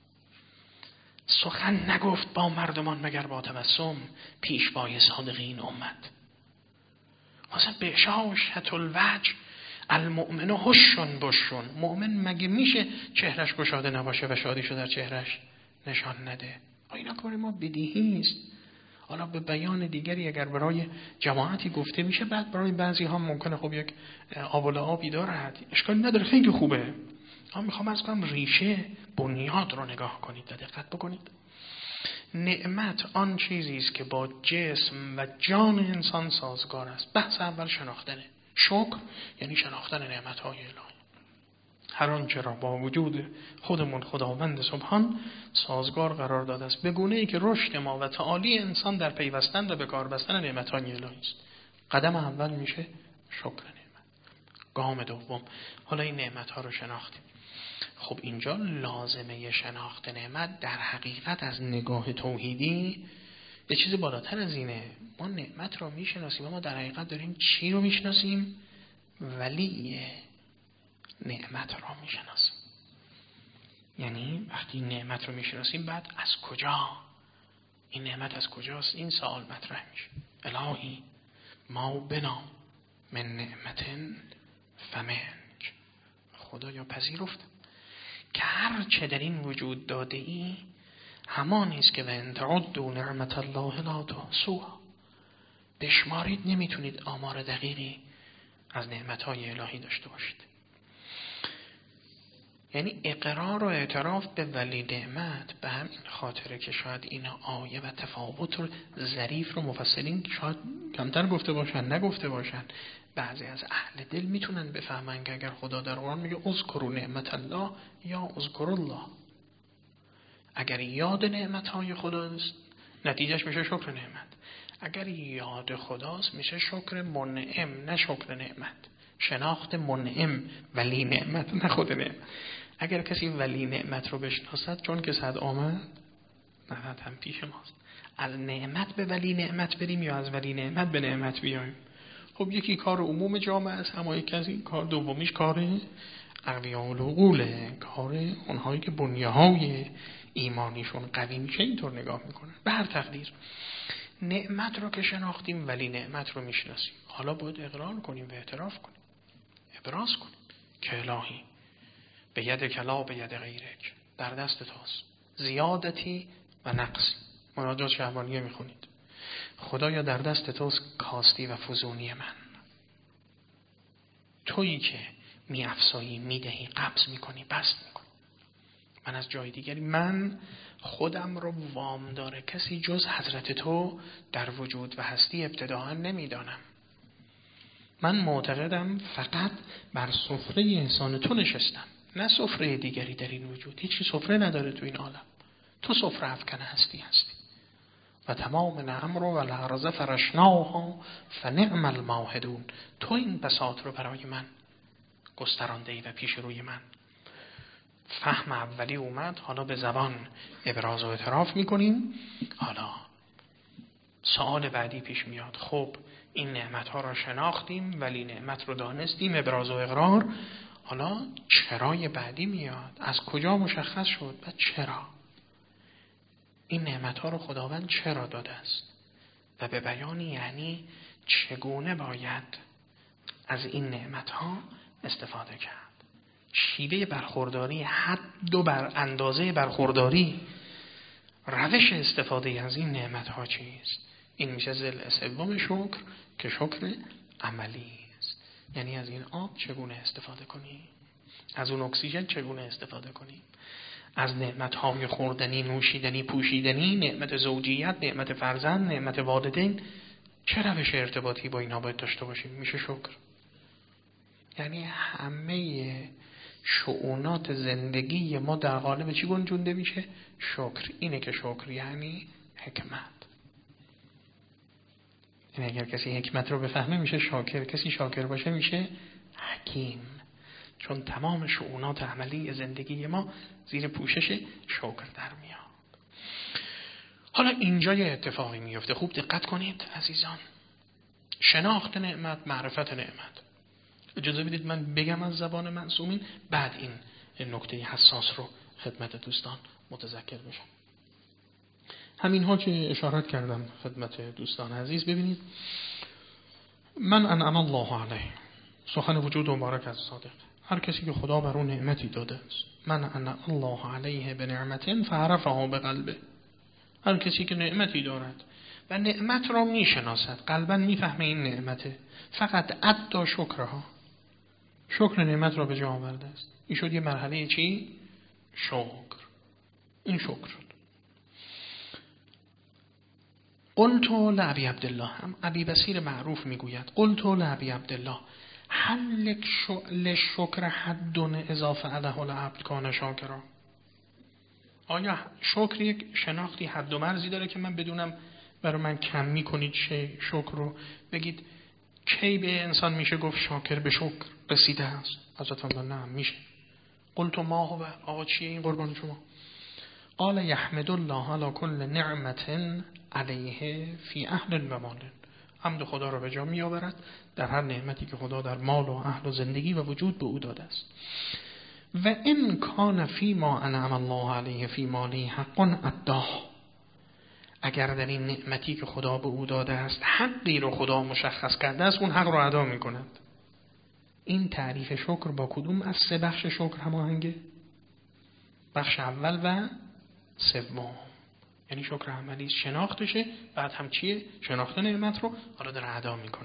سخن نگفت با مردمان مگر با تبسم، پیشوای صادقین امت. مثلا بشاشت الوجه المؤمن هشون بشون، مؤمن مگه میشه چهرش گشاده نباشه و شادیشو در چهرش نشان نده؟ اینا کار ما بدیهی است. حالا به بیان دیگری اگر برای جماعتی گفته میشه، بعد برای بعضی ها ممکنه خب یک آب و لعابی دارد، اشکالی نداره، خیلی خوبه. اما میخوام از کنم ریشه بنیاد رو نگاه کنید و دقت بکنید. نعمت آن چیزی است که با جسم و جان انسان سازگار است. بحث اول شناختنه. شکر یعنی شناختن نعمت‌های الهی. هر آنچه را با وجود خودمون خداوند سبحان سازگار قرار داده است، به گونه‌ای که رشد ما و تعالی انسان در پیوستن و به کار بستن نعمت‌های الهی است. قدم اول میشه شکر نعمت. گام دوم، حالا این نعمت‌ها رو شناختیم. خب اینجا لازمه شناخت نعمت در حقیقت از نگاه توحیدی یه چیز بالاتر از اینه. ما نعمت رو میشناسیم، اما در حقیقت داریم چی رو میشناسیم؟ ولی نعمت رو میشناسیم. یعنی وقتی نعمت رو میشناسیم، بعد از کجا این نعمت از کجاست؟ این سوال مطرح میشه. الهی ما بنا من نعمت فمنک، خدایا پذیرفت که هر چه در این وجود داده ای همان است که و ان تعدوا نعمت الله لا تحصوها، بشمارید نمیتونید آمار دقیقی از نعمتهای الهی داشته باشید. یعنی اقرار و اعتراف به ولی نعمت به همین خاطره که شاید این آیه و تفاوت ظریف رو مفسرین شاید کمتر گفته باشن، نگفته باشن، بعضی از اهل دل میتونن بفهمن که اگر خدا در قرآن میگه اذکروا نعمت الله یا اذکروا الله، اگر یاد نعمتهای خداست نتیجهش میشه شکر نعمت، اگر یاد خداست میشه شکر منعم نه شکر نعمت، شناخت منعم ولی نعمت نه خود نعمت. اگر کسی ولی نعمت رو بشناسد چون که صد آمد نفت هم پیش ماست، از نعمت به ولی نعمت بریم یا از ولی نعمت به نعمت بیایم؟ خب یکی کار عموم جامعه است، اما یک کسی کار دومیش کار اقویاء العقوله، کار اونهایی که بنیه‌های ایمانیشون قوی میشه اینطور نگاه میکنن. به هر تقدیر نعمت رو که شناختیم ولی نعمت رو میشناسیم، حالا باید اقرار کنیم و اعتراف کنیم، ابراز کنیم که الهی به ید کلا به ید غیرک، در دست توست زیادتی و نقص. مناجات شعبانیه میخونید، خدایا در دست توست کاستی و فزونی من، تویی که میافزایی، میدهی، قبض میکنی، بسط میکنی. من از جای دیگری، من خودم رو وام داره کسی جز حضرت تو در وجود و هستی ابتداء نمیدانم. من معتقدم فقط بر سفره احسان تو نشستم، نه سفره دیگری در این وجود. هیچی سفره نداره تو این عالم، تو سفره افکن هستی. و تمام نعم رو و الارض فرشناها فنعم الماهدون، تو این بساط رو برای من گسترانده ای و پیش روی من. فهم اولی اومد، حالا به زبان ابراز و اعتراف میکنیم. حالا سوال بعدی پیش میاد، خب این نعمت ها رو شناختیم ولی نعمت رو دانستیم، ابراز و اقرار. حالا چرای بعدی میاد، از کجا مشخص شد و چرا این نعمت ها رو خداوند چرا داده است و به بیانی یعنی چگونه باید از این نعمت ها استفاده کرد. شیوه برخورداری، حد و بر اندازه برخورداری، روش استفاده از این نعمت ها چیست؟ این میشه ضلع سوم شکر که شکر عملی است. یعنی از این آب چگونه استفاده کنیم، از اون اکسیژن چگونه استفاده کنیم، از نعمت های خوردنی، نوشیدنی، پوشیدنی، نعمت زوجیت، نعمت فرزند، نعمت والدین، چه روش ارتباطی با اینا باید داشته باشیم؟ میشه شکر. یعنی همه شؤونات زندگی ما در قالب چی گنجونده میشه؟ شکر. اینه که شکر یعنی حکمت. این اگر کسی حکمت رو بفهمه میشه شاکر، کسی شاکر باشه میشه حکیم، چون تمام شؤونات عملی زندگی ما زیر پوشش شکر در میاد. حالا اینجا یه اتفاقی میفته، خوب دقت کنید عزیزان. شناخت نعمت، معرفت نعمت. اجازه بدید من بگم از زبان معصومین، بعد این نکته حساس رو خدمت دوستان متذکر بشم. همین ها که اشارت کردم خدمت دوستان عزیز، ببینید من انعم الله علیه، سخن وجود مبارک از صادق، هر کسی که خدا بر اون نعمتی داده است، من انعم الله علیه به نعمت فعرفها به قلبه، هر کسی که نعمتی دارد و نعمت را میشناسد، قلبا میفهمه این نعمته، فقط ادى شکرها، شکر نعمت را به جا آورده است. این شد یه مرحله چی؟ شکر. این شکر شد. قلت لابی عبدالله، هم ابی بصیر معروف میگوید، قلت لابی عبدالله هل للشکر حد اذا فعله العبد کان شاکرا. آیا شکر یک شناختی حد و مرزی داره که من بدونم برای من کم میکنید شکر رو؟ بگید کی به انسان میشه گفت شاکر به شکر رسیده است؟ حضرت فرمودند نه میشه. قلت ما هو، آقا چیه این قربان شما؟ قال یحمد الله علی کل نعمت علیه فی اهل و مال، حمد خدا را به جا می آورد در هر نعمتی که خدا در مال و اهل و زندگی و وجود به او داده است. و ان کان فی ما انعم الله علیه فی مالی حق اداه، اگر در این نعمتی که خدا به او داده است حقی رو خدا مشخص کرده است، اون حق رو ادا می کند. این تعریف شکر با کدوم از سه بخش شکر هماهنگه؟ بخش اول و سوم. یعنی شکر عملی شناختشه، بعد هم چیه؟ شناخت نعمت رو حالا داره ادا میکنه.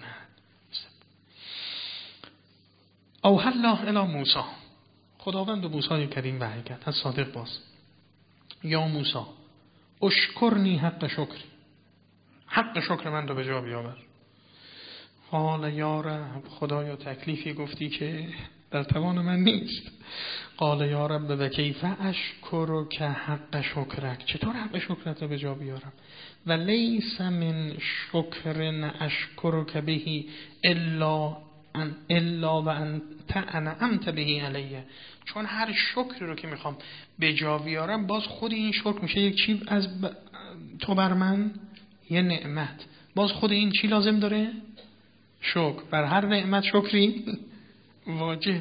اوحی الله الی موسی، خداوند به موسی کریم وحی کرد، از صادق باز، یا موسی اشکرنی حق شکری، حق شکر من رو به جا بیاور. قال یا رب، خدایا تکلیفی گفتی که در توان من نیست. قال یا رب و کیف اشکرک حق شکرک، چطور حق شکرت رو به جا بیارم؟ و لیس من شکر اشکرک بهی الا و انت انعمت بهی علیه، چون هر شکر رو که میخوام به جا بیارم باز خود این شکر میشه یک چیز از تو بر من یه نعمت. باز خود این چی لازم داره؟ شکر. بر هر نعمت شکری واجب.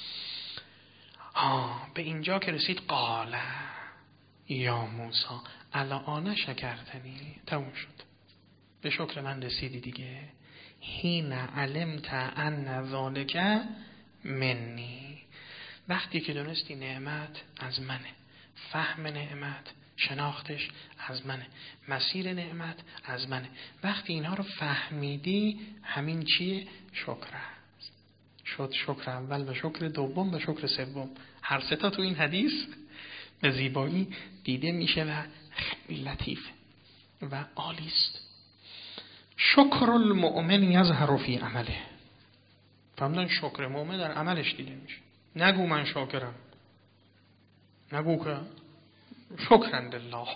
به اینجا که رسید قال یا موسی الان شکرتنی، تموم شد. به شکر من رسیدی دیگه. حین علمت ان ذالک منی، وقتی که دونستی نعمت از منه، فهم نعمت، شناختش از منه، مسیر نعمت از منه. وقتی اینها رو فهمیدی همین چیه؟ شکر است. شد شکر اول و شکر دوم و شکر سوم. هر سه تا تو این حدیث به زیبایی دیده میشه و خیلی لطیفه و عالی است. شکر المؤمن یظهر فی عمله. فهمدن؟ شکر مؤمن در عملش دیده میشه. نگو من شاکرم، نگو که شکرن لله.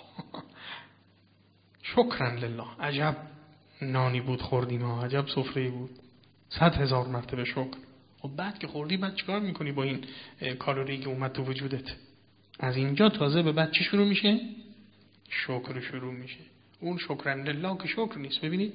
شکرن لله. عجب نانی بود خوردیم ها، عجب سفره بود، 100,000 مرتبه شکر. و بعد که خوردی بعد چیکار میکنی با این کالری که اومد تو وجودت؟ از اینجا تازه به بعد چی شروع میشه؟ شکر شروع میشه. اون شکرن لله که شکر نیست. ببینید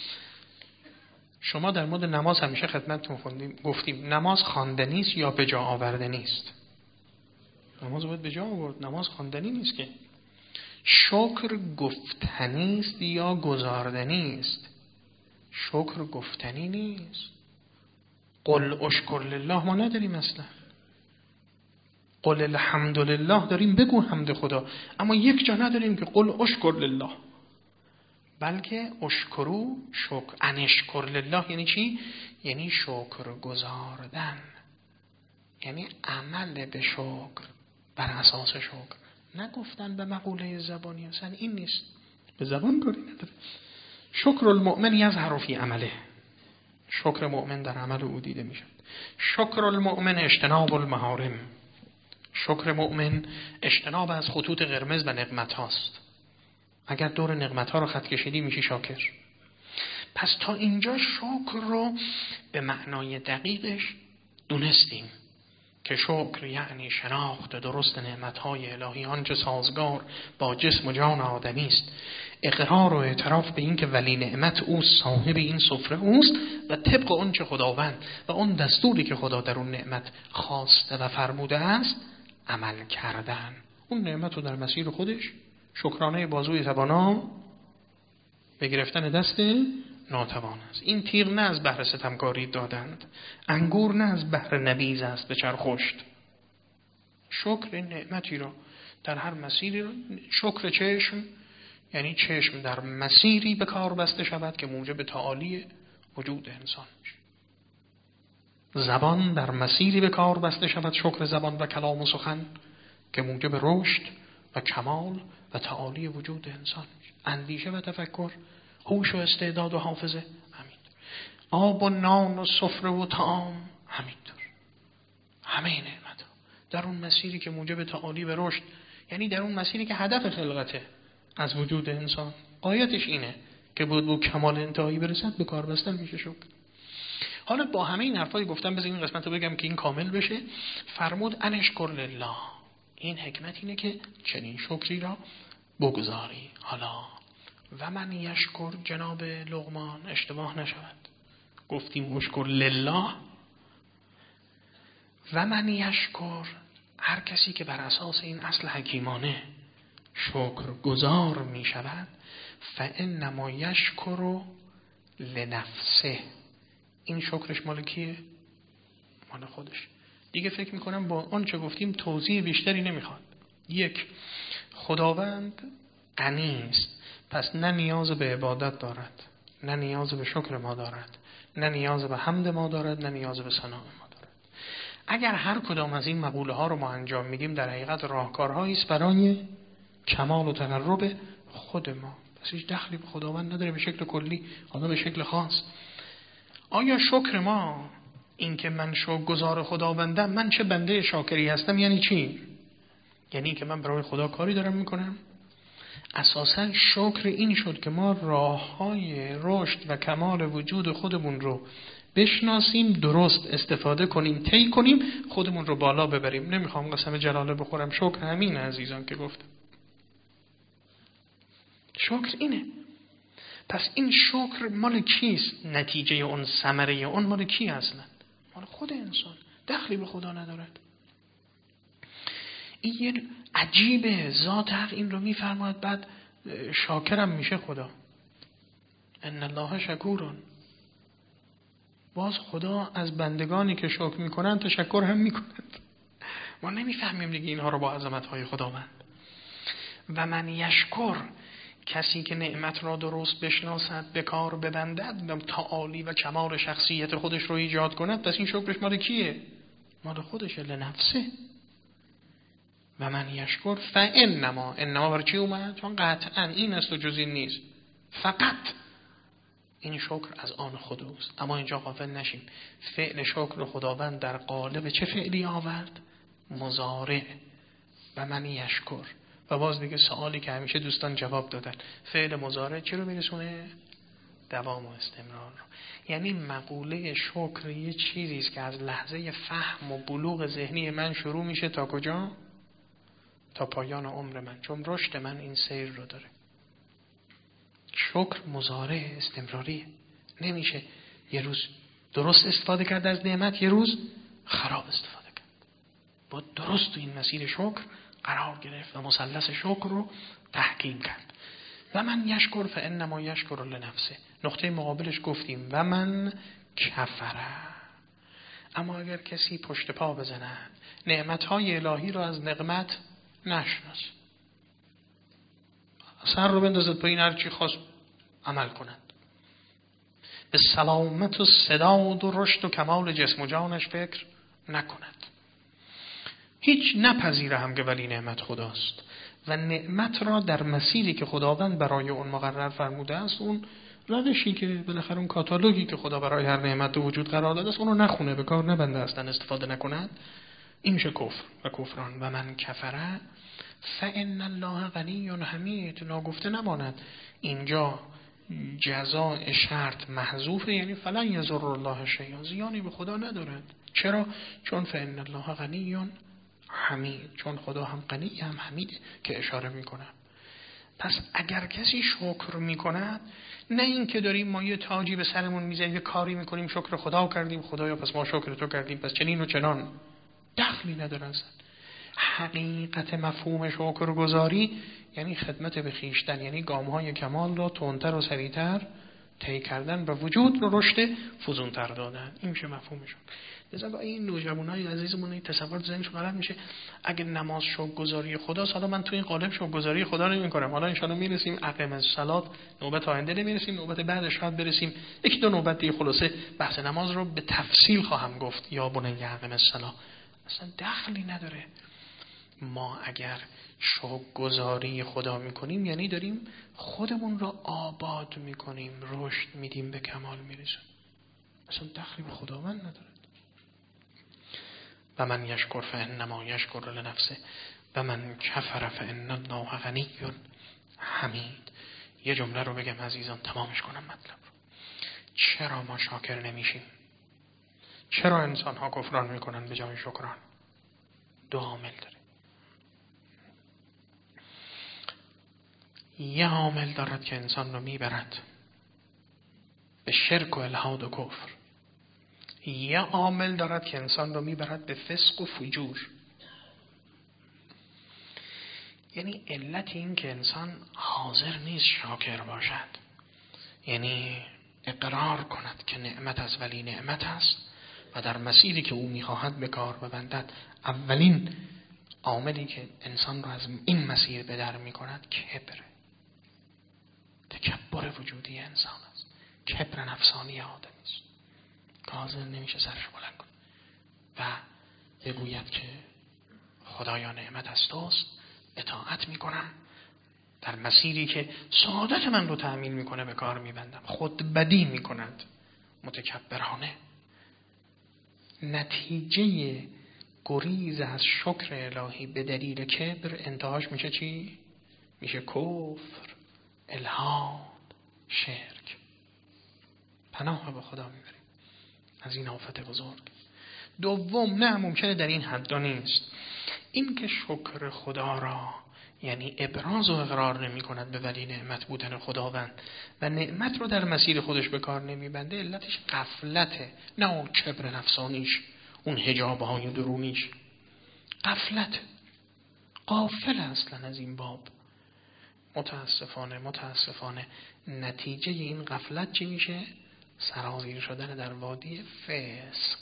شما در مورد نماز همیشه خدمتتون گفتیم نماز خواندنی است یا به جا آوردنی است؟ نماز باید به جا آورد، نماز خواندنی نیست که. شکر گفتنی است یا گزاردنی است؟ شکر گفتنی نیست. قل اشکر لله ما نداریم اصلا. قل الحمدلله داریم، بگو حمد خدا، اما یک جا نداریم که قل اشکر لله. بلکه اشکرو شکر، انشکر لله یعنی چی؟ یعنی شکر گزاردن، یعنی عمل به شکر بر اساس شکر، نگفتن به مقوله زبانی. اصلا این نیست، به زبان کاری نداره. شکر المؤمن یظهر فی عمله. شکر مؤمن در عمل او دیده میشد. شکر المؤمن اجتناب المحارم. شکر مؤمن اجتناب از خطوط قرمز و نقمت هاست. اگر دور نقمت ها رو خط کشیدی میشی شاکر. پس تا اینجا شکر رو به معنای دقیقش دونستیم که شکر یعنی شناخت درست نعمت‌های الهی آنچه سازگار با جسم و جان آدمی است، اقرار و اعتراف به این که ولی نعمت اوست، صاحب این سفره اوست و طبق آنچه خداوند و اون دستوری که خدا در اون نعمت خواسته و فرموده است عمل کردن. اون نعمت رو در مسیر خودش شکرانه بازوی توانا به گرفتن دست ناتوان است. این تیغ نه از بهر ستمکاری دادند، انگور نه از بهر نبیذ است به چرخشت. شکر این نعمتی را در هر مسیری را، شکر چشم یعنی چشم در مسیری به کار بسته شود که موجب تعالی وجود انسان میشه. زبان در مسیری به کار بسته شود، شکر زبان و کلام و سخن، که موجب رشد و کمال و تعالی وجود انسان میشه. اندیشه و تفکر، هوش و استعداد و حافظه همینطور. آب و نان و سفره و طعام همینطور. همه نعمت ها در اون مسیری که موجب تعالی و رشد، یعنی در اون مسیری که هدف خلقته از وجود انسان، غایتش اینه که بود کمال انتهایی برسد، به کار بستن میشه شکر. حالا با همه این حرفایی گفتم بذار این قسمت رو بگم که این کامل بشه. فرمود انشکر لله. این حکمت اینه که چنین شکری را بگذاری. حالا و من یشکر، جناب لقمان اشتباه نشود، گفتیم اشکر لله. و من یشکر، هر کسی که بر اساس این اصل حکیمانه شکر گزار می شود، فانما یشکر لنفسه. این شکرش مال کیه؟ مال خودش. دیگه فکر میکنم با آنچه گفتیم توضیح بیشتری نمیخواد. یک، خداوند غنی است، پس نه نیاز به عبادت دارد، نه نیاز به شکر ما دارد، نه نیاز به حمد ما دارد، نه نیاز به ثنا ما دارد. اگر هر کدام از این مقوله ها رو ما انجام میدیم در حقیقت راهکارهایی است برای کمال و تقرب خود ما. پس هیچ دخلی به خداوند نداره به شکل کلی، حالا به شکل خاص. آیا شکر ما این که من شکرگزار خداوندم، من چه بنده شاکری هستم، یعنی چی؟ یعنی که من برای خدا کاری دارم میکنم؟ اساساً شکر این شد که ما راه‌های رشد و کمال وجود خودمون رو بشناسیم، درست استفاده کنیم، طی کنیم، خودمون رو بالا ببریم. نمیخوام قسم جلاله بخورم، شکر همین عزیزان که گفتم. شکر اینه. پس این شکر مال کیست؟ نتیجه اون، ثمره اون مال کی اصلا؟ مال خود انسان، دخلی به خدا ندارد. این یه عجیبه، ذات حق این رو میفرماید، بعد شاکرم میشه خدا. ان الله شکورون. باز خدا از بندگانی که شکر میکنن تشکر هم میکنند. ما نمیفهمیم دیگه اینها رو با عظمت‌های خداوند. و من یشکر، کسی که نعمت را درست بشناسد، به کار ببندد، تعالی و کمال شخصیت خودش رو ایجاد کند، پس این شکرش مال کیه؟ مال خودشه، لنفسه. و من یشکر فانما، انما برای چی اومد؟ چون قطعا این است و جز این نیست. فقط این شکر از آن خود اوست. اما اینجا غافل نشیم، فعل شکر خداوند در قالب چه فعلی آورد؟ مضارع. و من یشکر. و باز دیگه سوالی که همیشه دوستان جواب دادن، فعل مضارع چی رو میرسونه؟ دوام و استمرار رو. یعنی مقوله شکر یه چیزی است که از لحظه فهم و بلوغ ذهنی من شروع میشه تا کجا؟ تا پایان عمر من، چون رشد من این سیر رو داره. شکر مضارع استمراری، نمیشه یه روز درست استفاده کرد از نعمت، یه روز خراب استفاده کرد. با درست تو این مسیر شکر قرار گرفت و مثلث شکر رو تحکیم کرد. و من یشکر فانما یشکر لنفسه. نقطه مقابلش گفتیم و من کفره. اما اگر کسی پشت پا بزنه، نعمتهای الهی رو از نقمت نشناس، سر رو بندازد پایین، هر چی خواست عمل کنند، به سلامت و سداد و رشد و کمال جسم و جانش فکر نکند، هیچ نپذیره هم که ولی نعمت خداست و نعمت را در مسیری که خداوند برای اون مقرر فرموده است، اون روشی که بالاخره اون کاتالوگی که خدا برای هر نعمت وجود قرار داده است، اونو نخونه، به کار نبنده، اصلا استفاده نکند، این میشه کفر و کفران. و من کفره فان الله غنی حمید. ناگفته نماند اینجا جزاء شرط محذوفه، یعنی فلن یضر الله شیئا، زیانی به خدا ندارد. چرا؟ چون فان الله غنی حمید، چون خدا هم غنی هم حمید که اشاره میکنه. پس اگر کسی شکر میکند، نه این که داریم ما یه تاجی به سرمون میزنیم، یه کاری میکنیم شکر خدا کردیم، خدایا پس ما شکر تو کردیم پس چنین و چنان، دخلی نداره اصلا. حقیقت مفهوم شکرگزاری یعنی خدمت به خویشتن، یعنی گام‌های کمال را تندتر و سریعتر طی کردن و وجود رو رشد فزونتر دادن. این میشه مفهومشون. لذا با این نوجوانای عزیزمون این تصور ذهنشون غلط میشه، اگه نماز شکرگزاری خداست، حالا من تو این قالب شکرگزاری خدا رو نمی‌کنم، حالا ان شاءالله میرسیم اقیم الصلات، نوبت آینده نمیرسیم، نوبت بعدش شاید برسیم، یکی دو نوبت دیگه خلاصه بحث نماز رو به تفصیل خواهم گفت. یا بنی اقیم الصلات اصلا دخلی نداره. ما اگر شکرگزاری خدا میکنیم یعنی داریم خودمون رو آباد میکنیم، رشد میدیم، به کمال میرسیم، اصلا دخلی به خداوند نداره. و من یشکر فانما یشکر لنفسه و من کفر فان الله غنی حمید. یه جمله رو بگم عزیزان تمامش کنم مطلب رو. چرا ما شاکر نمیشیم؟ چرا انسان ها کفران میکنن به جای شکران؟ دو عامل داره. یه عامل دارد که انسان رو میبرد به شرک و الحاد و کفر، یه عامل دارد که انسان رو میبرد به فسق و فجور. یعنی علت این که انسان حاضر نیست شاکر باشد، یعنی اقرار کند که نعمت از ولی نعمت است و در مسیری که او میخواهد به کار ببندد، اولین عاملی که انسان رو از این مسیر به در میکند کبر، تکبر وجودی انسان است، کبر نفسانی آدمی است که حاضر نمیشه سرش بلند کنه و بگوید که خدایا نعمت از توست، اطاعت میکنم، در مسیری که سعادت من رو تأمین میکنه به کار میبندم. خود بدی میکنند متکبرانه. نتیجه گریز از شکر الهی به دلیل کبر انتهاش میشه چی؟ میشه کفر، الحاد، شرک. پناه به خدا میبریم از این آفت بزرگ. دوم، نه ممکنه در این حد نیست، این که شکر خدا را یعنی ابراز و اقرار نمی کند به ولی نعمت بودن خداوند و نعمت رو در مسیر خودش به کار نمی بنده، علتش غفلته، نه اون کبر نفسانیش، اون حجاب‌های درونیش. غفلت، غافل اصلا از این باب. متاسفانه نتیجه این غفلت چی میشه؟ سرازیر شدن در وادی فسق،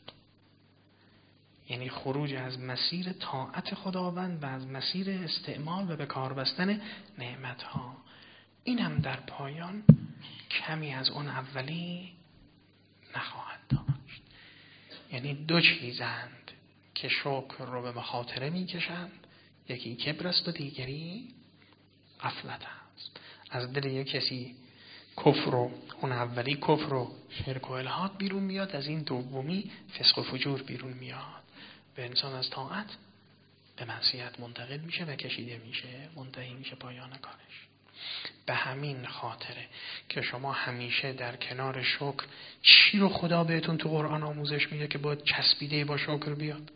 یعنی خروج از مسیر طاعت خداوند و از مسیر استعمال و به کار بستن نعمتها. این هم در پایان کمی از اون اولی نخواهد داشت. یعنی دو چیزند که شکر رو به مخاطره میکشند، یکی کبر است و دیگری غفلت است. از دل یک کسی کفر و اون اولی کفر و شرک و الحاد بیرون میاد، از این دومی فسق و فجور بیرون میاد. به انسان از طاعت به معصیت منتقل میشه و کشیده میشه، منتهی میشه پایان کارش. به همین خاطره که شما همیشه در کنار شکر، چی رو خدا بهتون تو قرآن آموزش میده که باید چسبیده با شکر بیاد؟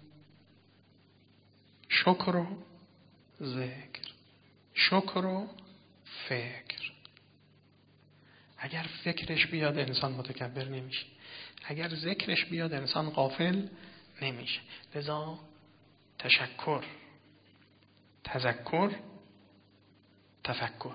شکر و ذکر، شکر و فکر. اگر فکرش بیاد انسان متکبر نمیشه، اگر ذکرش بیاد انسان غافل نمیشه. لذا تشکر، تذکر، تفکر،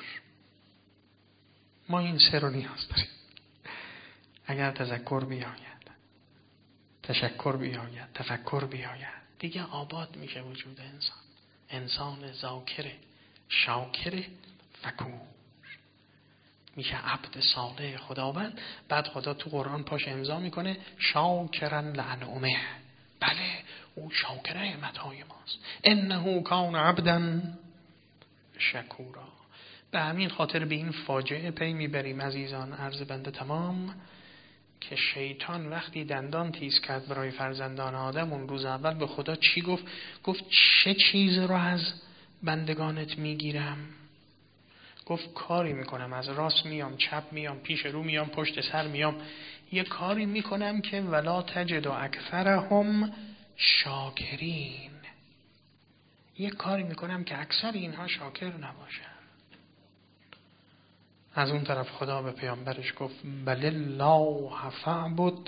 ما این سه رو نیاز داریم. اگر تذکر بیاید، تشکر بیاید، تفکر بیاید، دیگه آباد میشه وجود انسان. انسان ذاکر، شاکر، فکور میشه، عبد صالح خداوند. بعد خدا تو قرآن پاش امضا میکنه شاکرن لانعمه. بله، او شاکر نعمتهای ماست. انه کان عبدا شکورا. به همین خاطر به این فاجعه پی میبریم عزیزان، عرض بنده تمام، که شیطان وقتی دندان تیز کرد برای فرزندان آدم، اون روز اول به خدا چی گفت؟ گفت چه چیز رو از بندگانت میگیرم؟ گفت کاری میکنم، از راست میام، چپ میام، پیش رو میام، پشت سر میام، یه کاری میکنم که ولا تجد اکثرهم شاکرین، یه کاری میکنم که اکثر اینها شاکر نباشن. از اون طرف خدا به پیامبرش گفت بل الله فاعبد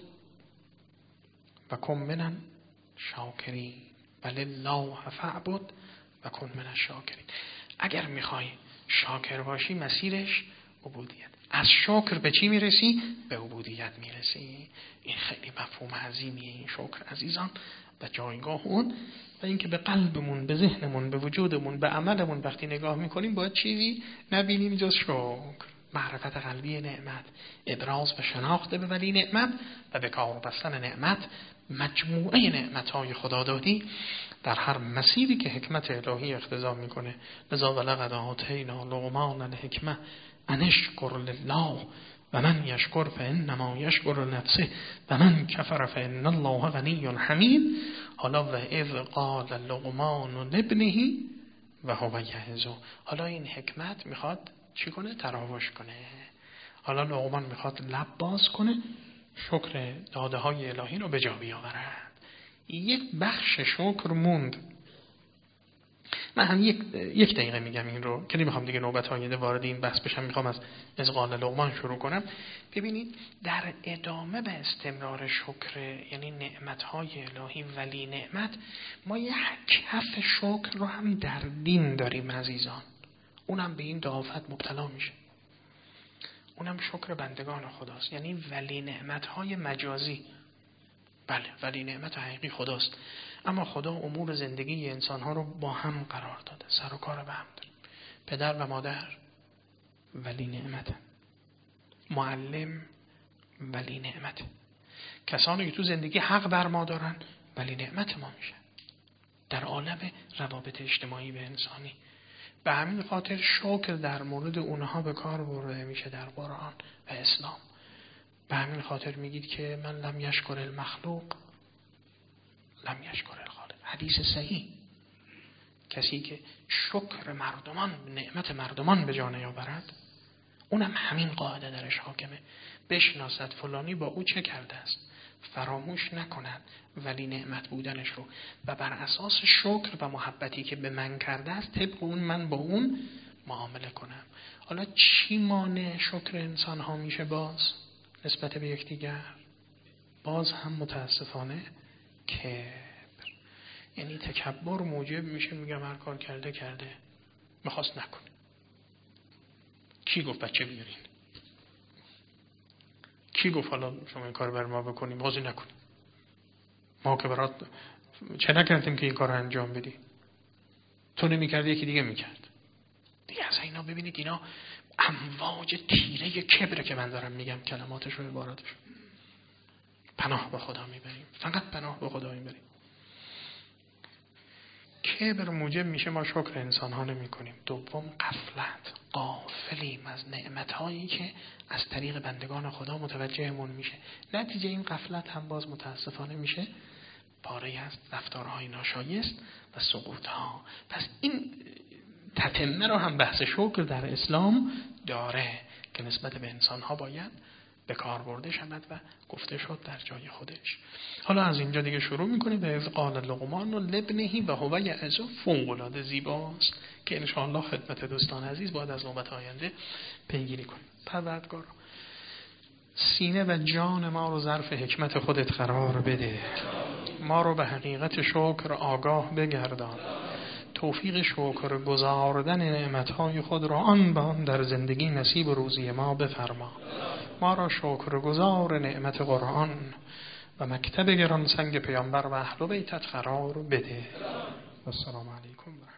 و کن من الشاکرین. بل الله فاعبد و کن من الشاکرین. اگر میخوای شاکر باشی مسیرش عبودیت. از شکر به چی میرسی؟ به عبودیت میرسی. این خیلی مفهوم عظیمیه این شکر عزیزان، و جایگاه اون، و اینکه به قلبمون، به ذهنمون، به وجودمون، به عملمون وقتی نگاه میکنیم باید چیزی نبینیم جز شکر. معرفت قلبی نعمت، ابراز و شناخت به ولی نعمت و به کار بستن نعمت، مجموعه نعمتهای خدادادی در هر مسیری که حکمت الهی اقتضا میکنه. لذا ولقد آتینا لقمان الحکمة ان اشکر لله و من یشکر فانما یشکر لنفسه و من کفر فان الله غنی حمید. حالا و اذ قال لقمان لابنه و هو یعظه. حالا این حکمت میخواد چی کنه؟ تراوش کنه. حالا لقمان میخواد لب باز کنه، شکر داده های الهی رو به جا بیاورد. یک بخش شکر موند. من هم یک دقیقه میگم این رو که نمیخوام دیگه نوبت آینده وارد این بحث بشم. میخوام از قال لقمان شروع کنم. ببینید در ادامه به استمرار شکر، یعنی نعمتهای الهی ولی نعمت، ما یک کف شکر رو هم در دین داریم عزیزان. اونم به این دعافت مبتلا میشه. اونم شکر بندگان خداست، یعنی ولی نعمتهای مجازی. بله، ولی نعمت حقیقی خداست، اما خدا امور زندگی انسانها رو با هم قرار داده، سر و کار به هم داره. پدر و مادر ولی نعمت، معلم ولی نعمت، کسانی که تو زندگی حق بر ما دارن ولی نعمت ما میشه در عالم روابط اجتماعی و انسانی. به همین خاطر شکر در مورد اونها به کار برده میشه در قرآن و اسلام. به همین خاطر میگید که من لم یشکر المخلوق لم یشکر الخالق. حدیث صحیح. کسی که شکر مردمان، نعمت مردمان به جا نیاورد، اونم همین قاعده درش حاکمه. بشناسد فلانی با او چه کرده است، فراموش نکند ولی نعمت بودنش رو و بر اساس شکر و محبتی که به من کرده است طبق اون من با اون معامله کنم. حالا چی مانع شکر انسان ها میشه باز نسبت به یکدیگر؟ باز هم متاسفانه کبر. یعنی تکبر موجب میشه میگم هر کار کرده میخواست نکنه. کی گفت بچه بیارین؟ کی گفت حالا شما این کار بر ما بکنیم بازی نکنیم؟ ما که برات چه نکردیم که این کار انجام بدی؟ تو نمیکردی یکی دیگه میکرد. دیگه از اینا ببینید، اینا امواج تیره کبره که من دارم میگم کلماتش و عباراتش. پناه به خدا میبریم، فقط پناه به خدا میبریم. کبر موجب میشه ما شکر انسان ها نمی کنیم. دوم، غفلت، غافلیم از نعمت هایی که از طریق بندگان خدا متوجهمون میشه. نتیجه این غفلت هم باز متاسفانه میشه پاره از رفتارهای ناشایست و سقوط ها. پس این تتمه رو هم بحث شکر در اسلام داره که نسبت به انسان ها باید به کار برده شود و گفته شد در جای خودش. حالا از اینجا دیگه شروع میکنیم به اذ قال لقمان لابنه و هو یعظه، فوق‌العاده زیباست که ان شاء الله خدمت دوستان عزیز باید از نوبت آینده پیگیری کنیم. پروردگار سینه و جان ما رو ظرف حکمت خودت قرار بده، ما رو به حقیقت شکر آگاه بگردان، توفیق شکر گزاردن نعمتهای خود را آن به آن در زندگی نصیب و روزی ما بفرما. ما را شکر گزار نعمت قرآن و مکتب گران سنگ پیامبر و اهل بیتت قرار بده. السلام علیکم.